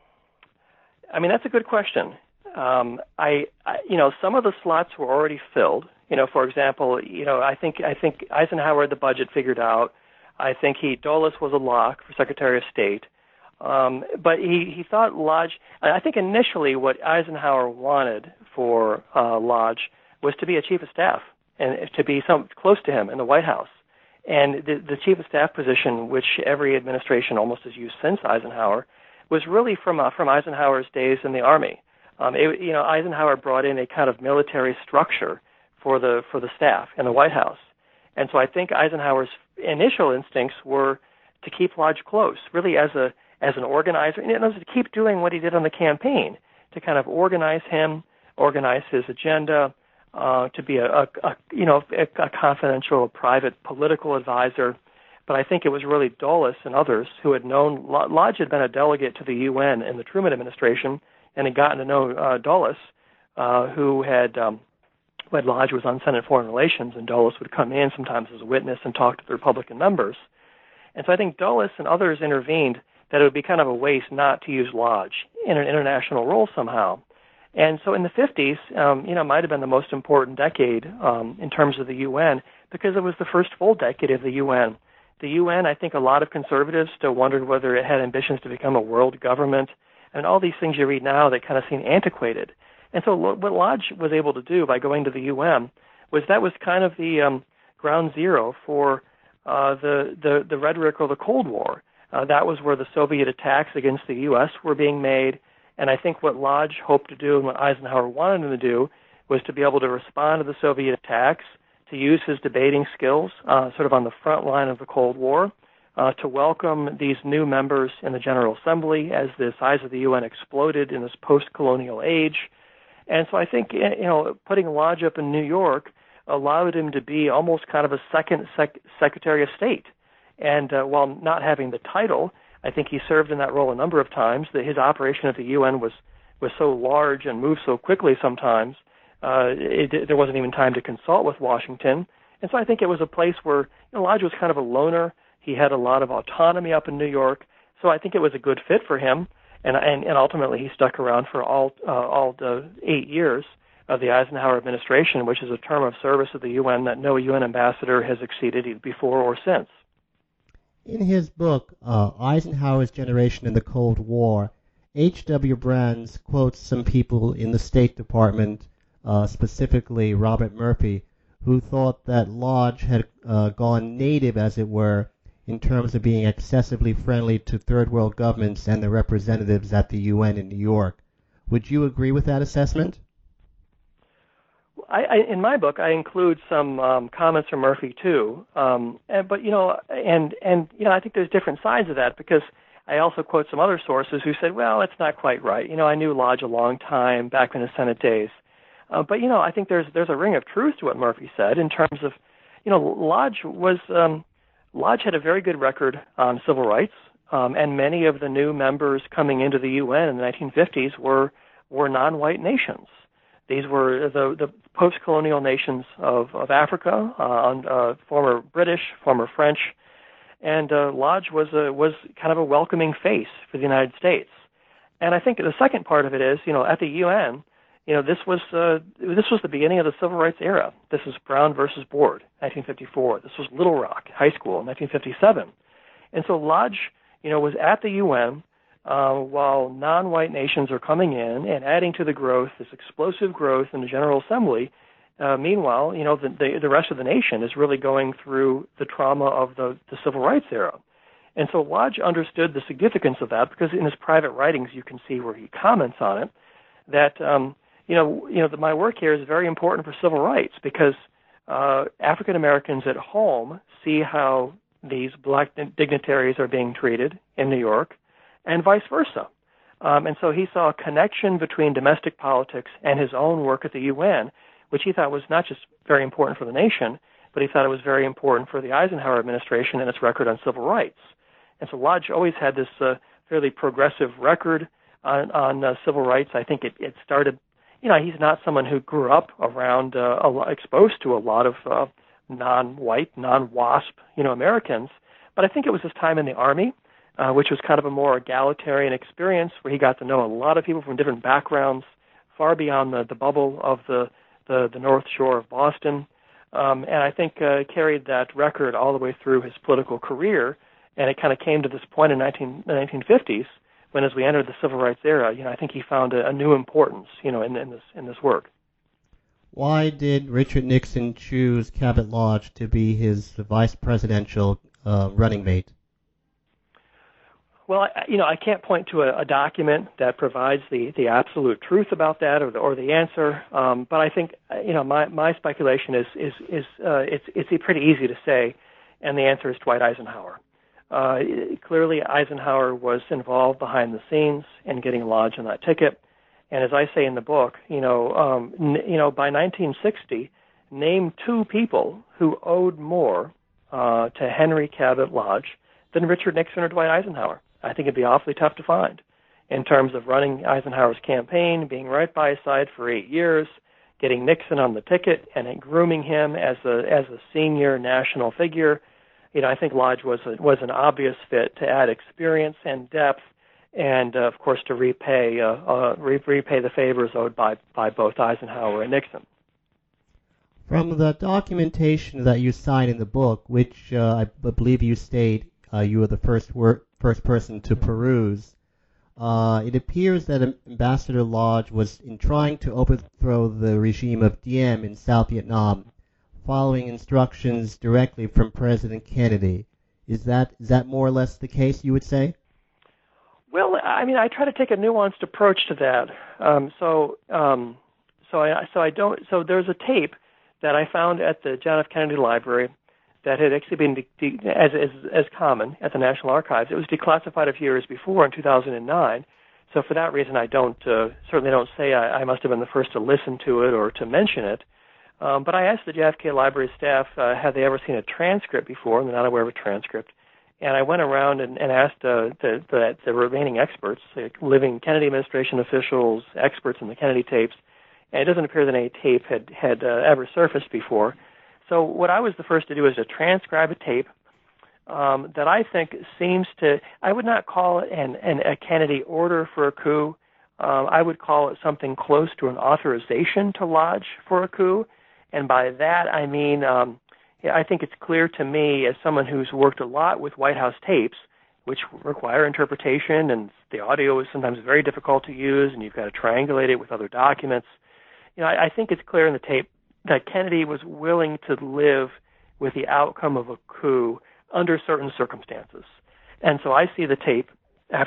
I mean, that's a good question. Um, I, I, you know, some of the slots were already filled. You know, for example, you know, I think I think Eisenhower had the budget figured out. I think he Dulles was a lock for Secretary of State. Um, but he, he thought Lodge, I think initially what Eisenhower wanted for uh, Lodge was to be a chief of staff and to be some close to him in the White House. And the, the chief of staff position, which every administration almost has used since Eisenhower, was really from uh, from Eisenhower's days in the Army. Um, it, you know, Eisenhower brought in a kind of military structure for the for the staff in the White House. And so I think Eisenhower's initial instincts were to keep Lodge close, really as a as an organizer, and to keep doing what he did on the campaign, to kind of organize him, organize his agenda, uh, to be a, a, a you know a, a confidential, a private political advisor. But I think it was really Dulles and others who had known Lodge had been a delegate to the U N in the Truman administration, and had gotten to know uh, Dulles, uh, who had um, who had Lodge was on Senate Foreign Relations, and Dulles would come in sometimes as a witness and talk to the Republican members. And so I think Dulles and others intervened that it would be kind of a waste not to use Lodge in an international role somehow. And so in the fifties, um, you know, might have been the most important decade um, in terms of the U N, because it was the first full decade of the U N. The U N, I think a lot of conservatives still wondered whether it had ambitions to become a world government, and all these things you read now that kind of seem antiquated. And so what Lodge was able to do by going to the U N was that was kind of the um, ground zero for uh, the, the, the rhetoric of the Cold War. Uh, that was where the Soviet attacks against the U S were being made, and I think what Lodge hoped to do and what Eisenhower wanted him to do was to be able to respond to the Soviet attacks, to use his debating skills uh, sort of on the front line of the Cold War, uh, to welcome these new members in the General Assembly as the size of the U N exploded in this post-colonial age. And so I think, you know, putting Lodge up in New York allowed him to be almost kind of a second sec- Secretary of State. And uh, while not having the title, I think he served in that role a number of times. That his operation at the U N was, was so large and moved so quickly sometimes, uh, it, there wasn't even time to consult with Washington. And so I think it was a place where, you know, Lodge was kind of a loner. He had a lot of autonomy up in New York. So I think it was a good fit for him. And and, and ultimately he stuck around for all uh, all the eight years of the Eisenhower administration, which is a term of service at the U N that no U N ambassador has exceeded either before or since.
In his book, uh, Eisenhower's Generation in the Cold War, H W Brands quotes some people in the State Department, uh, specifically Robert Murphy, who thought that Lodge had uh, gone native, as it were, in terms of being excessively friendly to third world governments and their representatives at the U N in New York. Would you agree with that assessment?
I, I, in my book, I include some um, comments from Murphy too. Um, and, but you know, and and you know, I think there's different sides of that because I also quote some other sources who said, well, it's not quite right. You know, I knew Lodge a long time back in the Senate days, uh, but you know, I think there's there's a ring of truth to what Murphy said in terms of, you know, Lodge was um, Lodge had a very good record on civil rights, um, and many of the new members coming into the U N in the nineteen fifties were were non-white nations. These were the, the post-colonial nations of, of Africa, uh, uh, former British, former French, and uh, Lodge was a, was kind of a welcoming face for the United States. And I think the second part of it is, you know, at the U N, you know, this was uh, this was the beginning of the Civil Rights era. This was Brown versus Board, nineteen fifty-four. This was Little Rock High School, nineteen fifty-seven. And so Lodge, you know, was at the U N Uh, while non-white nations are coming in and adding to the growth, this explosive growth in the General Assembly. Uh, meanwhile, you know, the, the, the rest of the nation is really going through the trauma of the, the Civil Rights era. And so Lodge understood the significance of that because in his private writings, you can see where he comments on it, that, um, you know, you know, that my work here is very important for civil rights because uh, African Americans at home see how these black dignitaries are being treated in New York, and vice versa. Um, and so he saw a connection between domestic politics and his own work at the U N, which he thought was not just very important for the nation, but he thought it was very important for the Eisenhower administration and its record on civil rights. And so Lodge always had this uh, fairly progressive record on, on uh, civil rights. I think it, it started, you know, he's not someone who grew up around, uh, a lot, exposed to a lot of uh, non-white, non-WASP, you know, Americans, but I think it was his time in the Army, Uh, which was kind of a more egalitarian experience where he got to know a lot of people from different backgrounds, far beyond the, the bubble of the, the, the North Shore of Boston. Um, and I think uh, carried that record all the way through his political career. And it kind of came to this point in nineteen, the nineteen fifties when, as we entered the Civil Rights era, you know, I think he found a, a new importance, you know, in, in this in this work.
Why did Richard Nixon choose Cabot Lodge to be his vice presidential uh, running mate?
Well, I, you know, I can't point to a, a document that provides the, the absolute truth about that or the, or the answer. Um, but I think, you know, my, my speculation is is is uh, it's it's pretty easy to say, and the answer is Dwight Eisenhower. Uh, clearly, Eisenhower was involved behind the scenes in getting Lodge on that ticket. And as I say in the book, you know, um, n- you know, by nineteen sixty, name two people who owed more uh, to Henry Cabot Lodge than Richard Nixon or Dwight Eisenhower. I think it'd be awfully tough to find in terms of running Eisenhower's campaign, being right by his side for eight years, getting Nixon on the ticket, and then grooming him as a as a senior national figure. You know, I think Lodge was a, was an obvious fit to add experience and depth, and uh, of course to repay uh, uh, re- repay the favors owed by by both Eisenhower and Nixon.
From the documentation that you cite in the book, which uh, I believe you state uh, you were the first wor- first person to peruse, uh, it appears that Ambassador Lodge was in trying to overthrow the regime of Diem in South Vietnam, following instructions directly from President Kennedy. Is that is that more or less the case, you would say?
Well, I mean, I try to take a nuanced approach to that. Um, so, um, so I so I don't. So there's a tape that I found at the John F. Kennedy Library that had actually been, de- de- as, as as common at the National Archives. It was declassified a few years before in two thousand nine. So for that reason, I don't uh, certainly don't say I, I must have been the first to listen to it or to mention it. Um, but I asked the J F K Library staff, uh, had they ever seen a transcript before, and they're not aware of a transcript. And I went around and, and asked uh, the, the, the remaining experts, like living Kennedy administration officials, experts in the Kennedy tapes, and it doesn't appear that any tape had, had uh, ever surfaced before. So what I was the first to do is to transcribe a tape um, that I think seems to, I would not call it an, an, a Kennedy order for a coup. Um, I would call it something close to an authorization to lodge for a coup. And by that, I mean, um, I think it's clear to me as someone who's worked a lot with White House tapes, which require interpretation, and the audio is sometimes very difficult to use, and you've got to triangulate it with other documents. You know, I, I think it's clear in the tape that Kennedy was willing to live with the outcome of a coup under certain circumstances. And so I see the tape after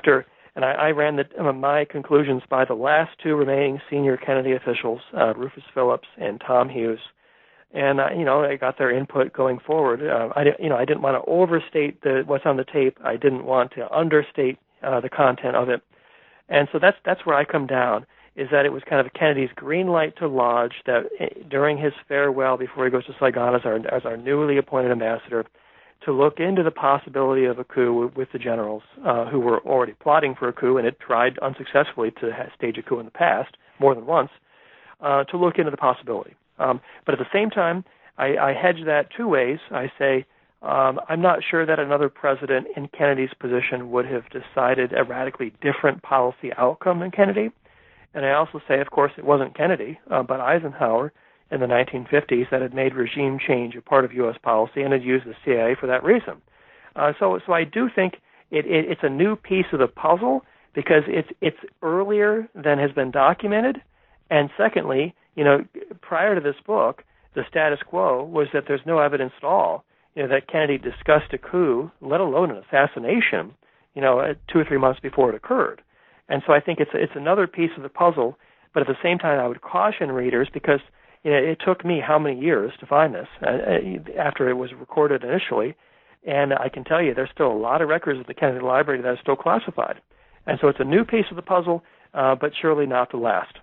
And I, I ran the, uh, my conclusions by the last two remaining senior Kennedy officials, uh, Rufus Phillips and Tom Hughes. And, uh, you know, I got their input going forward. Uh, I, you know, I didn't want to overstate the, what's on the tape. I didn't want to understate uh, the content of it. And so that's that's where I come down, is that it was kind of Kennedy's green light to Lodge that during his farewell before he goes to Saigon as our, as our newly appointed ambassador, to look into the possibility of a coup with the generals uh, who were already plotting for a coup and had tried unsuccessfully to stage a coup in the past, more than once, uh, to look into the possibility. Um, but at the same time, I, I hedge that two ways. I say, um, I'm not sure that another president in Kennedy's position would have decided a radically different policy outcome than Kennedy. And I also say, of course, it wasn't Kennedy, uh, but Eisenhower in the nineteen fifties that had made regime change a part of U S policy and had used the C I A for that reason. Uh, so, so I do think it, it, it's a new piece of the puzzle because it's it's earlier than has been documented, and secondly, you know, prior to this book, the status quo was that there's no evidence at all, you know, that Kennedy discussed a coup, let alone an assassination, you know, two or three months before it occurred. And so I think it's it's another piece of the puzzle, but at the same time, I would caution readers because you know, it took me how many years to find this uh, after it was recorded initially, and I can tell you there's still a lot of records at the Kennedy Library that are still classified. And so it's a new piece of the puzzle, uh, but surely not the last.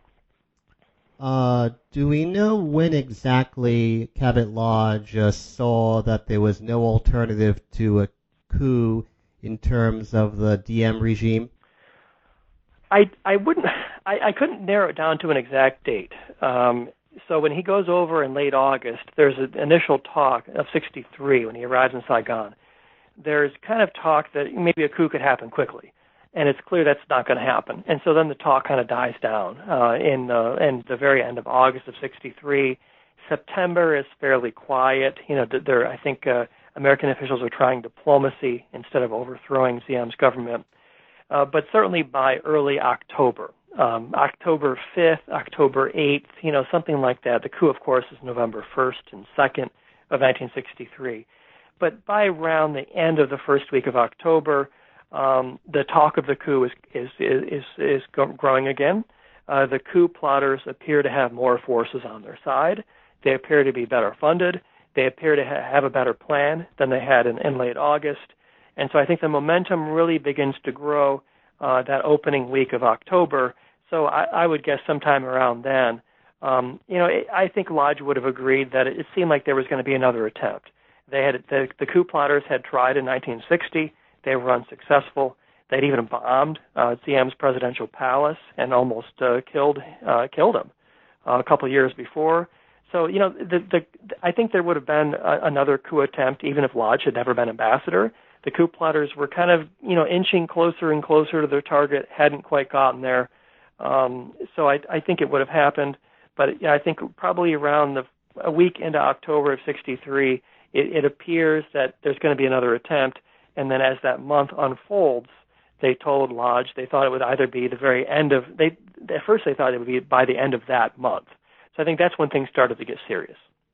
Uh, do we know when exactly Cabot Lodge uh, saw that there was no alternative to a coup in terms of the Diem regime?
I I wouldn't I, I couldn't narrow it down to an exact date. Um, So when he goes over in late August, there's an initial talk of sixty-three when he arrives in Saigon. There's kind of talk that maybe a coup could happen quickly, and it's clear that's not going to happen. And so then the talk kind of dies down uh, in, uh, in the very end of August of sixty-three. September is fairly quiet. You know, there I think uh, American officials are trying diplomacy instead of overthrowing Diem's government. Uh, but certainly by early October. Um, October fifth, October eighth, you know, something like that. The coup, of course, is November first and second of nineteen sixty-three. But by around the end of the first week of October, um, the talk of the coup is is is, is growing again. Uh, the coup plotters appear to have more forces on their side. They appear to be better funded. They appear to ha- have a better plan than they had in, in late August. And so I think the momentum really begins to grow uh, that opening week of October. So I, I would guess sometime around then. Um, you know, it, I think Lodge would have agreed that it, it seemed like there was going to be another attempt. They had the, the coup plotters had tried in nineteen sixty. They were unsuccessful. They'd even bombed uh, Diem's presidential palace and almost uh, killed uh, killed him uh, a couple of years before. So, you know, the, the, I think there would have been a, another coup attempt, even if Lodge had never been ambassador. The coup plotters were kind of, you know, inching closer and closer to their target, hadn't quite gotten there. Um, so I, I think it would have happened. But yeah, I think probably around the, a week into October of sixty-three, it, it appears that there's going to be another attempt. And then as that month unfolds, they told Lodge they thought it would either be the very end of, they at first they thought it would be by the end of that month. So I think that's when things started to get serious.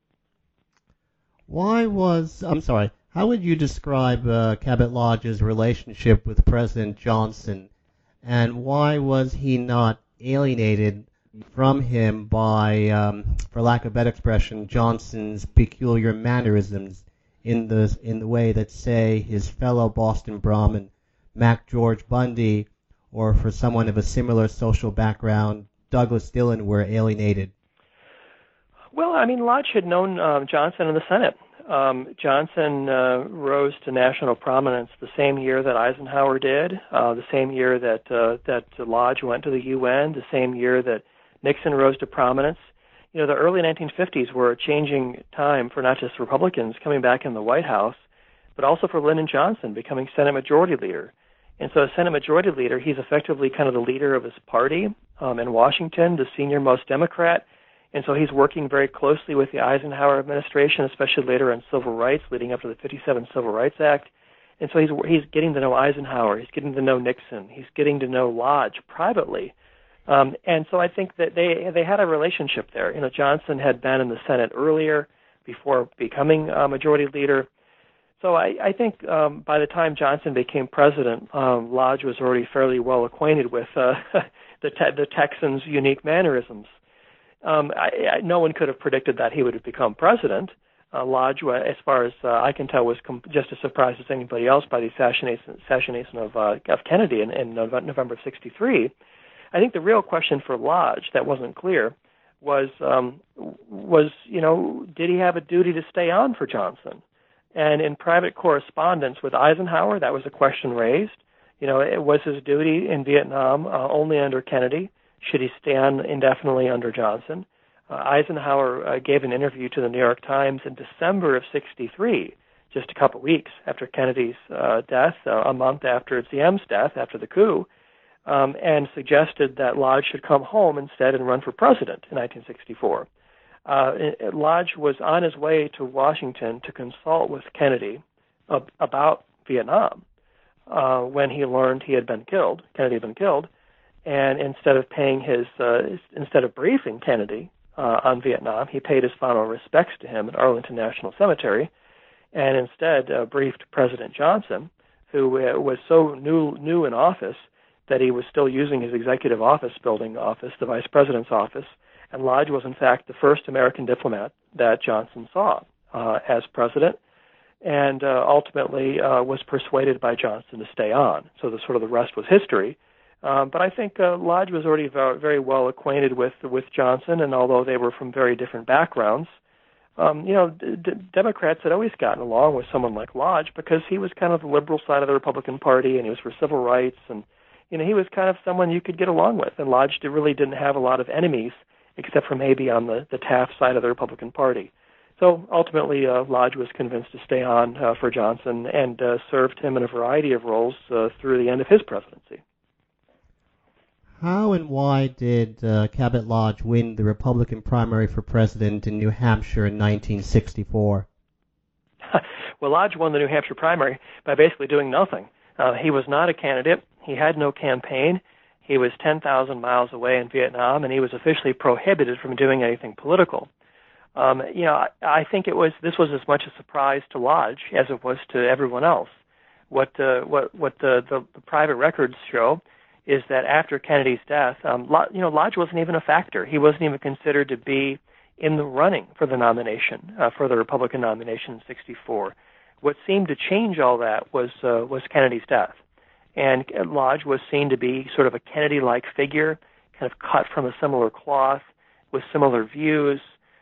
Why was, I'm sorry, how would you describe uh, Cabot Lodge's relationship with President Johnson, and why was he not alienated from him by, um, for lack of a better expression, Johnson's peculiar mannerisms in the in the way that, say, his fellow Boston Brahmin, Mac George Bundy, or for someone of a similar social background, Douglas Dillon, were alienated?
Well, I mean, Lodge had known um, Johnson in the Senate. Um, Johnson uh, rose to national prominence the same year that Eisenhower did, uh, the same year that uh, that Lodge went to the U N, the same year that Nixon rose to prominence. You know, the early nineteen fifties were a changing time for not just Republicans coming back in the White House, but also for Lyndon Johnson becoming Senate Majority Leader. And so as Senate Majority Leader, he's effectively kind of the leader of his party um, in Washington, the senior-most Democrat. And so he's working very closely with the Eisenhower administration, especially later on civil rights, leading up to the fifty-seven Civil Rights Act. And so he's he's getting to know Eisenhower, he's getting to know Nixon, he's getting to know Lodge privately. Um, and so I think that they they had a relationship there. You know, Johnson had been in the Senate earlier before becoming a majority leader. So I, I think um, by the time Johnson became president, um, Lodge was already fairly well acquainted with uh, the, te- the Texans' unique mannerisms. Um, I, I, no one could have predicted that he would have become president. Uh, Lodge, as far as uh, I can tell, was com- just as surprised as anybody else by the assassination, assassination of, uh, of Kennedy in, in November of sixty-three. I think the real question for Lodge that wasn't clear was, um, was you know, did he have a duty to stay on for Johnson? And in private correspondence with Eisenhower, that was a question raised. You know, it was his duty in Vietnam uh, only under Kennedy. Should he stay on indefinitely under Johnson? Uh, Eisenhower uh, gave an interview to the New York Times in December of sixty-three, just a couple weeks after Kennedy's uh, death, uh, a month after Diem's death, after the coup, um, and suggested that Lodge should come home instead and run for president in nineteen sixty-four. Uh, Lodge was on his way to Washington to consult with Kennedy ab- about Vietnam uh, when he learned he had been killed, Kennedy had been killed, and instead of paying his, uh, instead of briefing Kennedy uh, on Vietnam, he paid his final respects to him at Arlington National Cemetery, and instead uh, briefed President Johnson, who uh, was so new new in office that he was still using his executive office building office, the vice president's office. And Lodge was, in fact, the first American diplomat that Johnson saw uh, as president, and uh, ultimately uh, was persuaded by Johnson to stay on. So the sort of the rest was history. Um, but I think uh, Lodge was already very, very well acquainted with with Johnson, and although they were from very different backgrounds, um, you know, d- d- Democrats had always gotten along with someone like Lodge because he was kind of the liberal side of the Republican Party, and he was for civil rights, and you know, he was kind of someone you could get along with. And Lodge really didn't have a lot of enemies, except for maybe on the, the Taft side of the Republican Party. So ultimately, uh, Lodge was convinced to stay on uh, for Johnson and uh, served him in a variety of roles uh, through the end of his presidency.
How and why did uh, Cabot Lodge win the Republican primary for president in New Hampshire in nineteen sixty-four?
Well, Lodge won the New Hampshire primary by basically doing nothing. Uh, he was not a candidate. He had no campaign. He was ten thousand miles away in Vietnam, and he was officially prohibited from doing anything political. Um, you know, I, I think it was this was as much a surprise to Lodge as it was to everyone else. What uh, what what the, the, the private records show is that after Kennedy's death, um, you know, Lodge wasn't even a factor. He wasn't even considered to be in the running for the nomination, uh, for the Republican nomination in sixty-four. What seemed to change all that was uh, was Kennedy's death. And Lodge was seen to be sort of a Kennedy-like figure, kind of cut from a similar cloth, with similar views,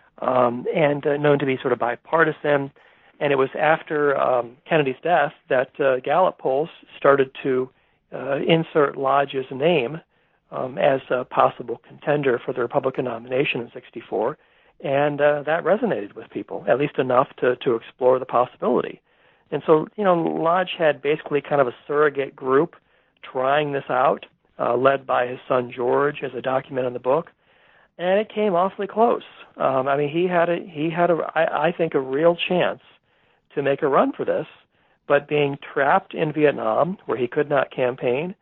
um, and uh, known to be sort of bipartisan. And it was after um, Kennedy's death that uh, Gallup polls started to uh, insert Lodge's name um, as a possible contender for the Republican nomination in sixty-four, and uh, that resonated with people, at least enough to, to explore the possibility. And so, you know, Lodge had basically kind of a surrogate group trying this out, uh, led by his son George, as a document in the book, and it came awfully close. Um, I mean, he had a he had a I, I think a real chance to make a run for this, but being trapped in Vietnam where he could not campaign,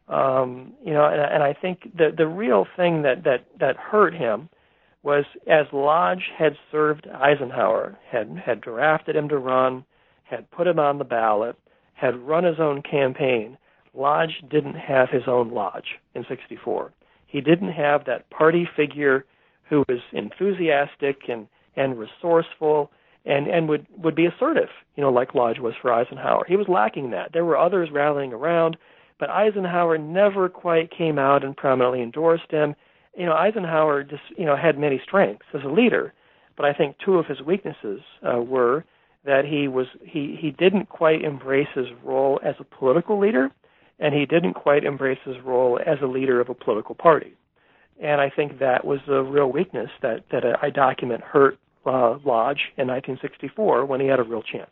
um, you know, and, and I think the the real thing that that that hurt him was as Lodge had served Eisenhower, had had drafted him to run, had put him on the ballot, had run his own campaign, Lodge didn't have his own Lodge in sixty-four. He didn't have that party figure who was enthusiastic and, and resourceful and, and would, would be assertive, you know, like Lodge was for Eisenhower. He was lacking that. There were others rallying around, but Eisenhower never quite came out and prominently endorsed him. You know, Eisenhower just, you know, had many strengths as a leader, but I think two of his weaknesses uh, were that he was he, he didn't quite embrace his role as a political leader, and he didn't quite embrace his role as a leader of a political party. And I think that was a real weakness that, that I document hurt uh, Lodge in nineteen sixty-four when he had a real chance.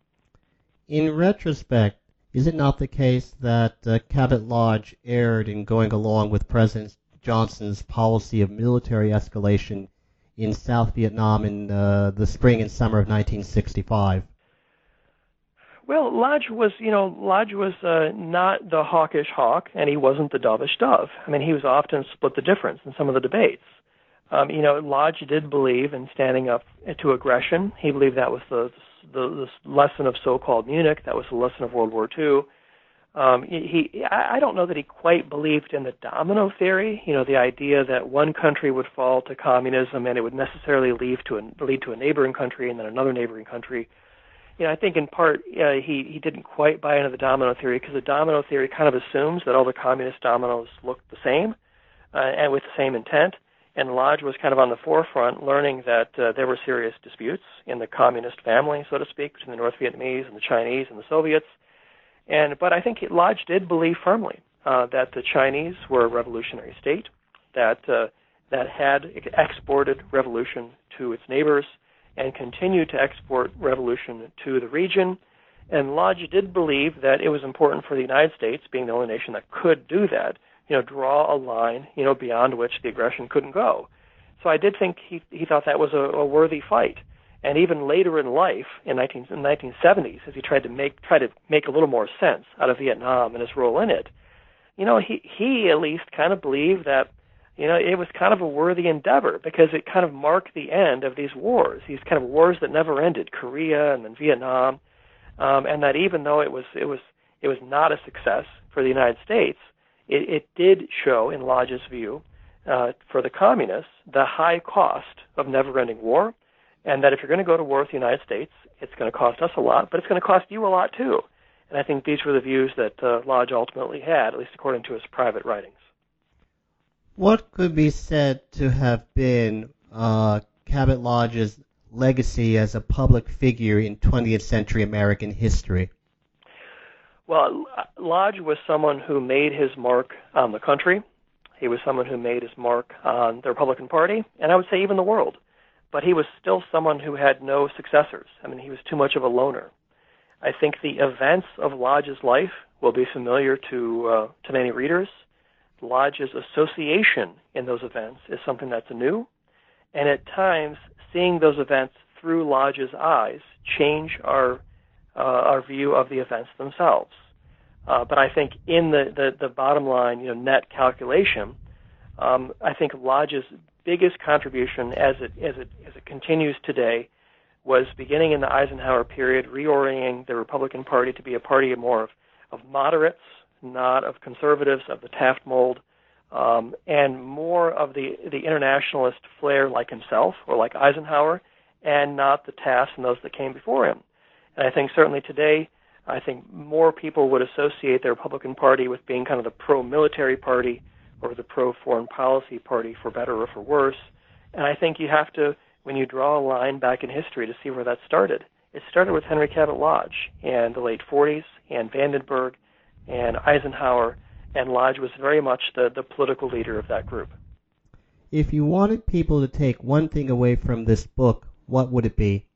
In retrospect, is it not the case that uh, Cabot Lodge erred in going along with President Johnson's policy of military escalation in South Vietnam in uh, the spring and summer of nineteen sixty-five?
Well, Lodge was, you know, Lodge was uh, not the hawkish hawk, and he wasn't the dovish dove. I mean, he was often split the difference in some of the debates. Um, you know, Lodge did believe in standing up to aggression. He believed that was the the this lesson of so-called Munich. That was the lesson of World War Two. Um, he, he, I don't know that he quite believed in the domino theory. You know, the idea that one country would fall to communism and it would necessarily lead to a, lead to a neighboring country and then another neighboring country. You know, I think in part uh, he he didn't quite buy into the domino theory because the domino theory kind of assumes that all the communist dominoes look the same uh, and with the same intent. And Lodge was kind of on the forefront, learning that uh, there were serious disputes in the communist family, so to speak, between the North Vietnamese and the Chinese and the Soviets. And but I think Lodge did believe firmly uh, that the Chinese were a revolutionary state, that uh, that had exported revolution to its neighbors and continued to export revolution to the region. And Lodge did believe that it was important for the United States, being the only nation that could do that, you know, draw a line, you know, beyond which the aggression couldn't go. So I did think he he thought that was a, a worthy fight. And even later in life, in, nineteen, in the nineteen seventies, as he tried to make try to make a little more sense out of Vietnam and his role in it, you know, he he at least kind of believed that, you know, it was kind of a worthy endeavor because it kind of marked the end of these wars, these kind of wars that never ended, Korea and then Vietnam, um, and that even though it was it was it was not a success for the United States, it, it did show, in Lodge's view, uh, for the communists, the high cost of never-ending war. And that if you're going to go to war with the United States, it's going to cost us a lot, but it's going to cost you a lot too. And I think these were the views that uh, Lodge ultimately had, at least according to his private writings.
What could be said to have been uh, Cabot Lodge's legacy as a public figure in twentieth century American history?
Well, Lodge was someone who made his mark on the country. He was someone who made his mark on the Republican Party, and I would say even the world. But he was still someone who had no successors. I mean, he was too much of a loner. I think the events of Lodge's life will be familiar to uh, to many readers. Lodge's association in those events is something that's new, and at times, seeing those events through Lodge's eyes change our uh, our view of the events themselves. Uh, but I think in the, the, the bottom line, you know, net calculation, um, I think Lodge's biggest contribution as it as it as it continues today was beginning in the Eisenhower period, reorienting the Republican Party to be a party of more of, of moderates, not of conservatives, of the Taft mold, um, and more of the, the internationalist flair like himself or like Eisenhower, and not the Tafts and those that came before him. And I think certainly today, I think more people would associate the Republican Party with being kind of the pro-military party or the pro-foreign policy party, for better or for worse. And I think you have to, when you draw a line back in history to see where that started, it started with Henry Cabot Lodge in the late forties, and Vandenberg, and Eisenhower, and Lodge was very much the, the political leader of that group.
If you wanted people to take one thing away from this book, what would it be?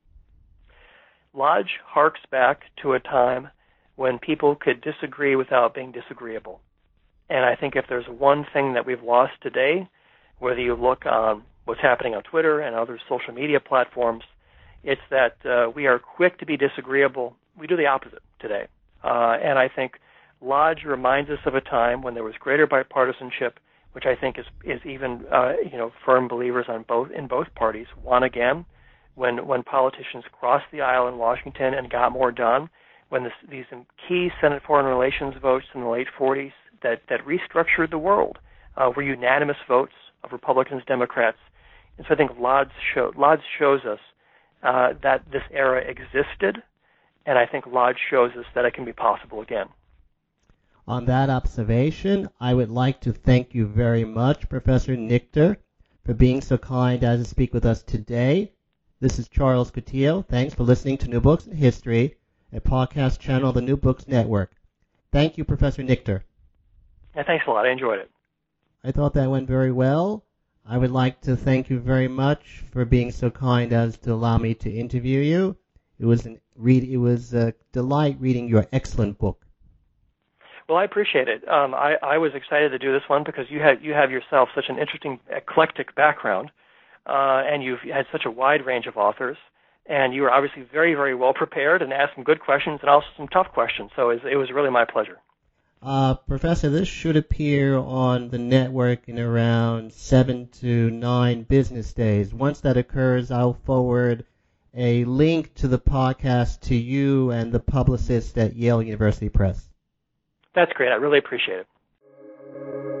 Lodge harks back to a time when people could disagree without being disagreeable. And I think if there's one thing that we've lost today, whether you look on what's happening on Twitter and other social media platforms, it's that uh, we are quick to be disagreeable. We do the opposite today. Uh, and I think Lodge reminds us of a time when there was greater bipartisanship, which I think is is even uh, you know firm believers on both in both parties won again, when when politicians crossed the aisle in Washington and got more done, when this, these key Senate Foreign Relations votes in the late forties that, that restructured the world uh, were unanimous votes of Republicans, Democrats. And so I think Lodge, show, Lodge shows us uh, that this era existed, and I think Lodge shows us that it can be possible again.
On that observation, I would like to thank you very much, Professor Nichter, for being so kind as to speak with us today. This is Charles Coutinho. Thanks for listening to New Books in History, a podcast channel of the New Books Network. Thank you, Professor Nichter.
Yeah, thanks a lot. I enjoyed it.
I thought that went very well. I would like to thank you very much for being so kind as to allow me to interview you. It was an read. It was a delight reading your excellent book.
Well, I appreciate it. Um, I, I was excited to do this one because you have you have yourself such an interesting, eclectic background, uh, and you've had such a wide range of authors, and you were obviously very, very well prepared and asked some good questions and also some tough questions. So it was, it was really my pleasure.
Uh, Professor, this should appear on the network in around seven to nine business days. Once that occurs, I'll forward a link to the podcast to you and the publicist at Yale University Press.
That's great. I really appreciate it.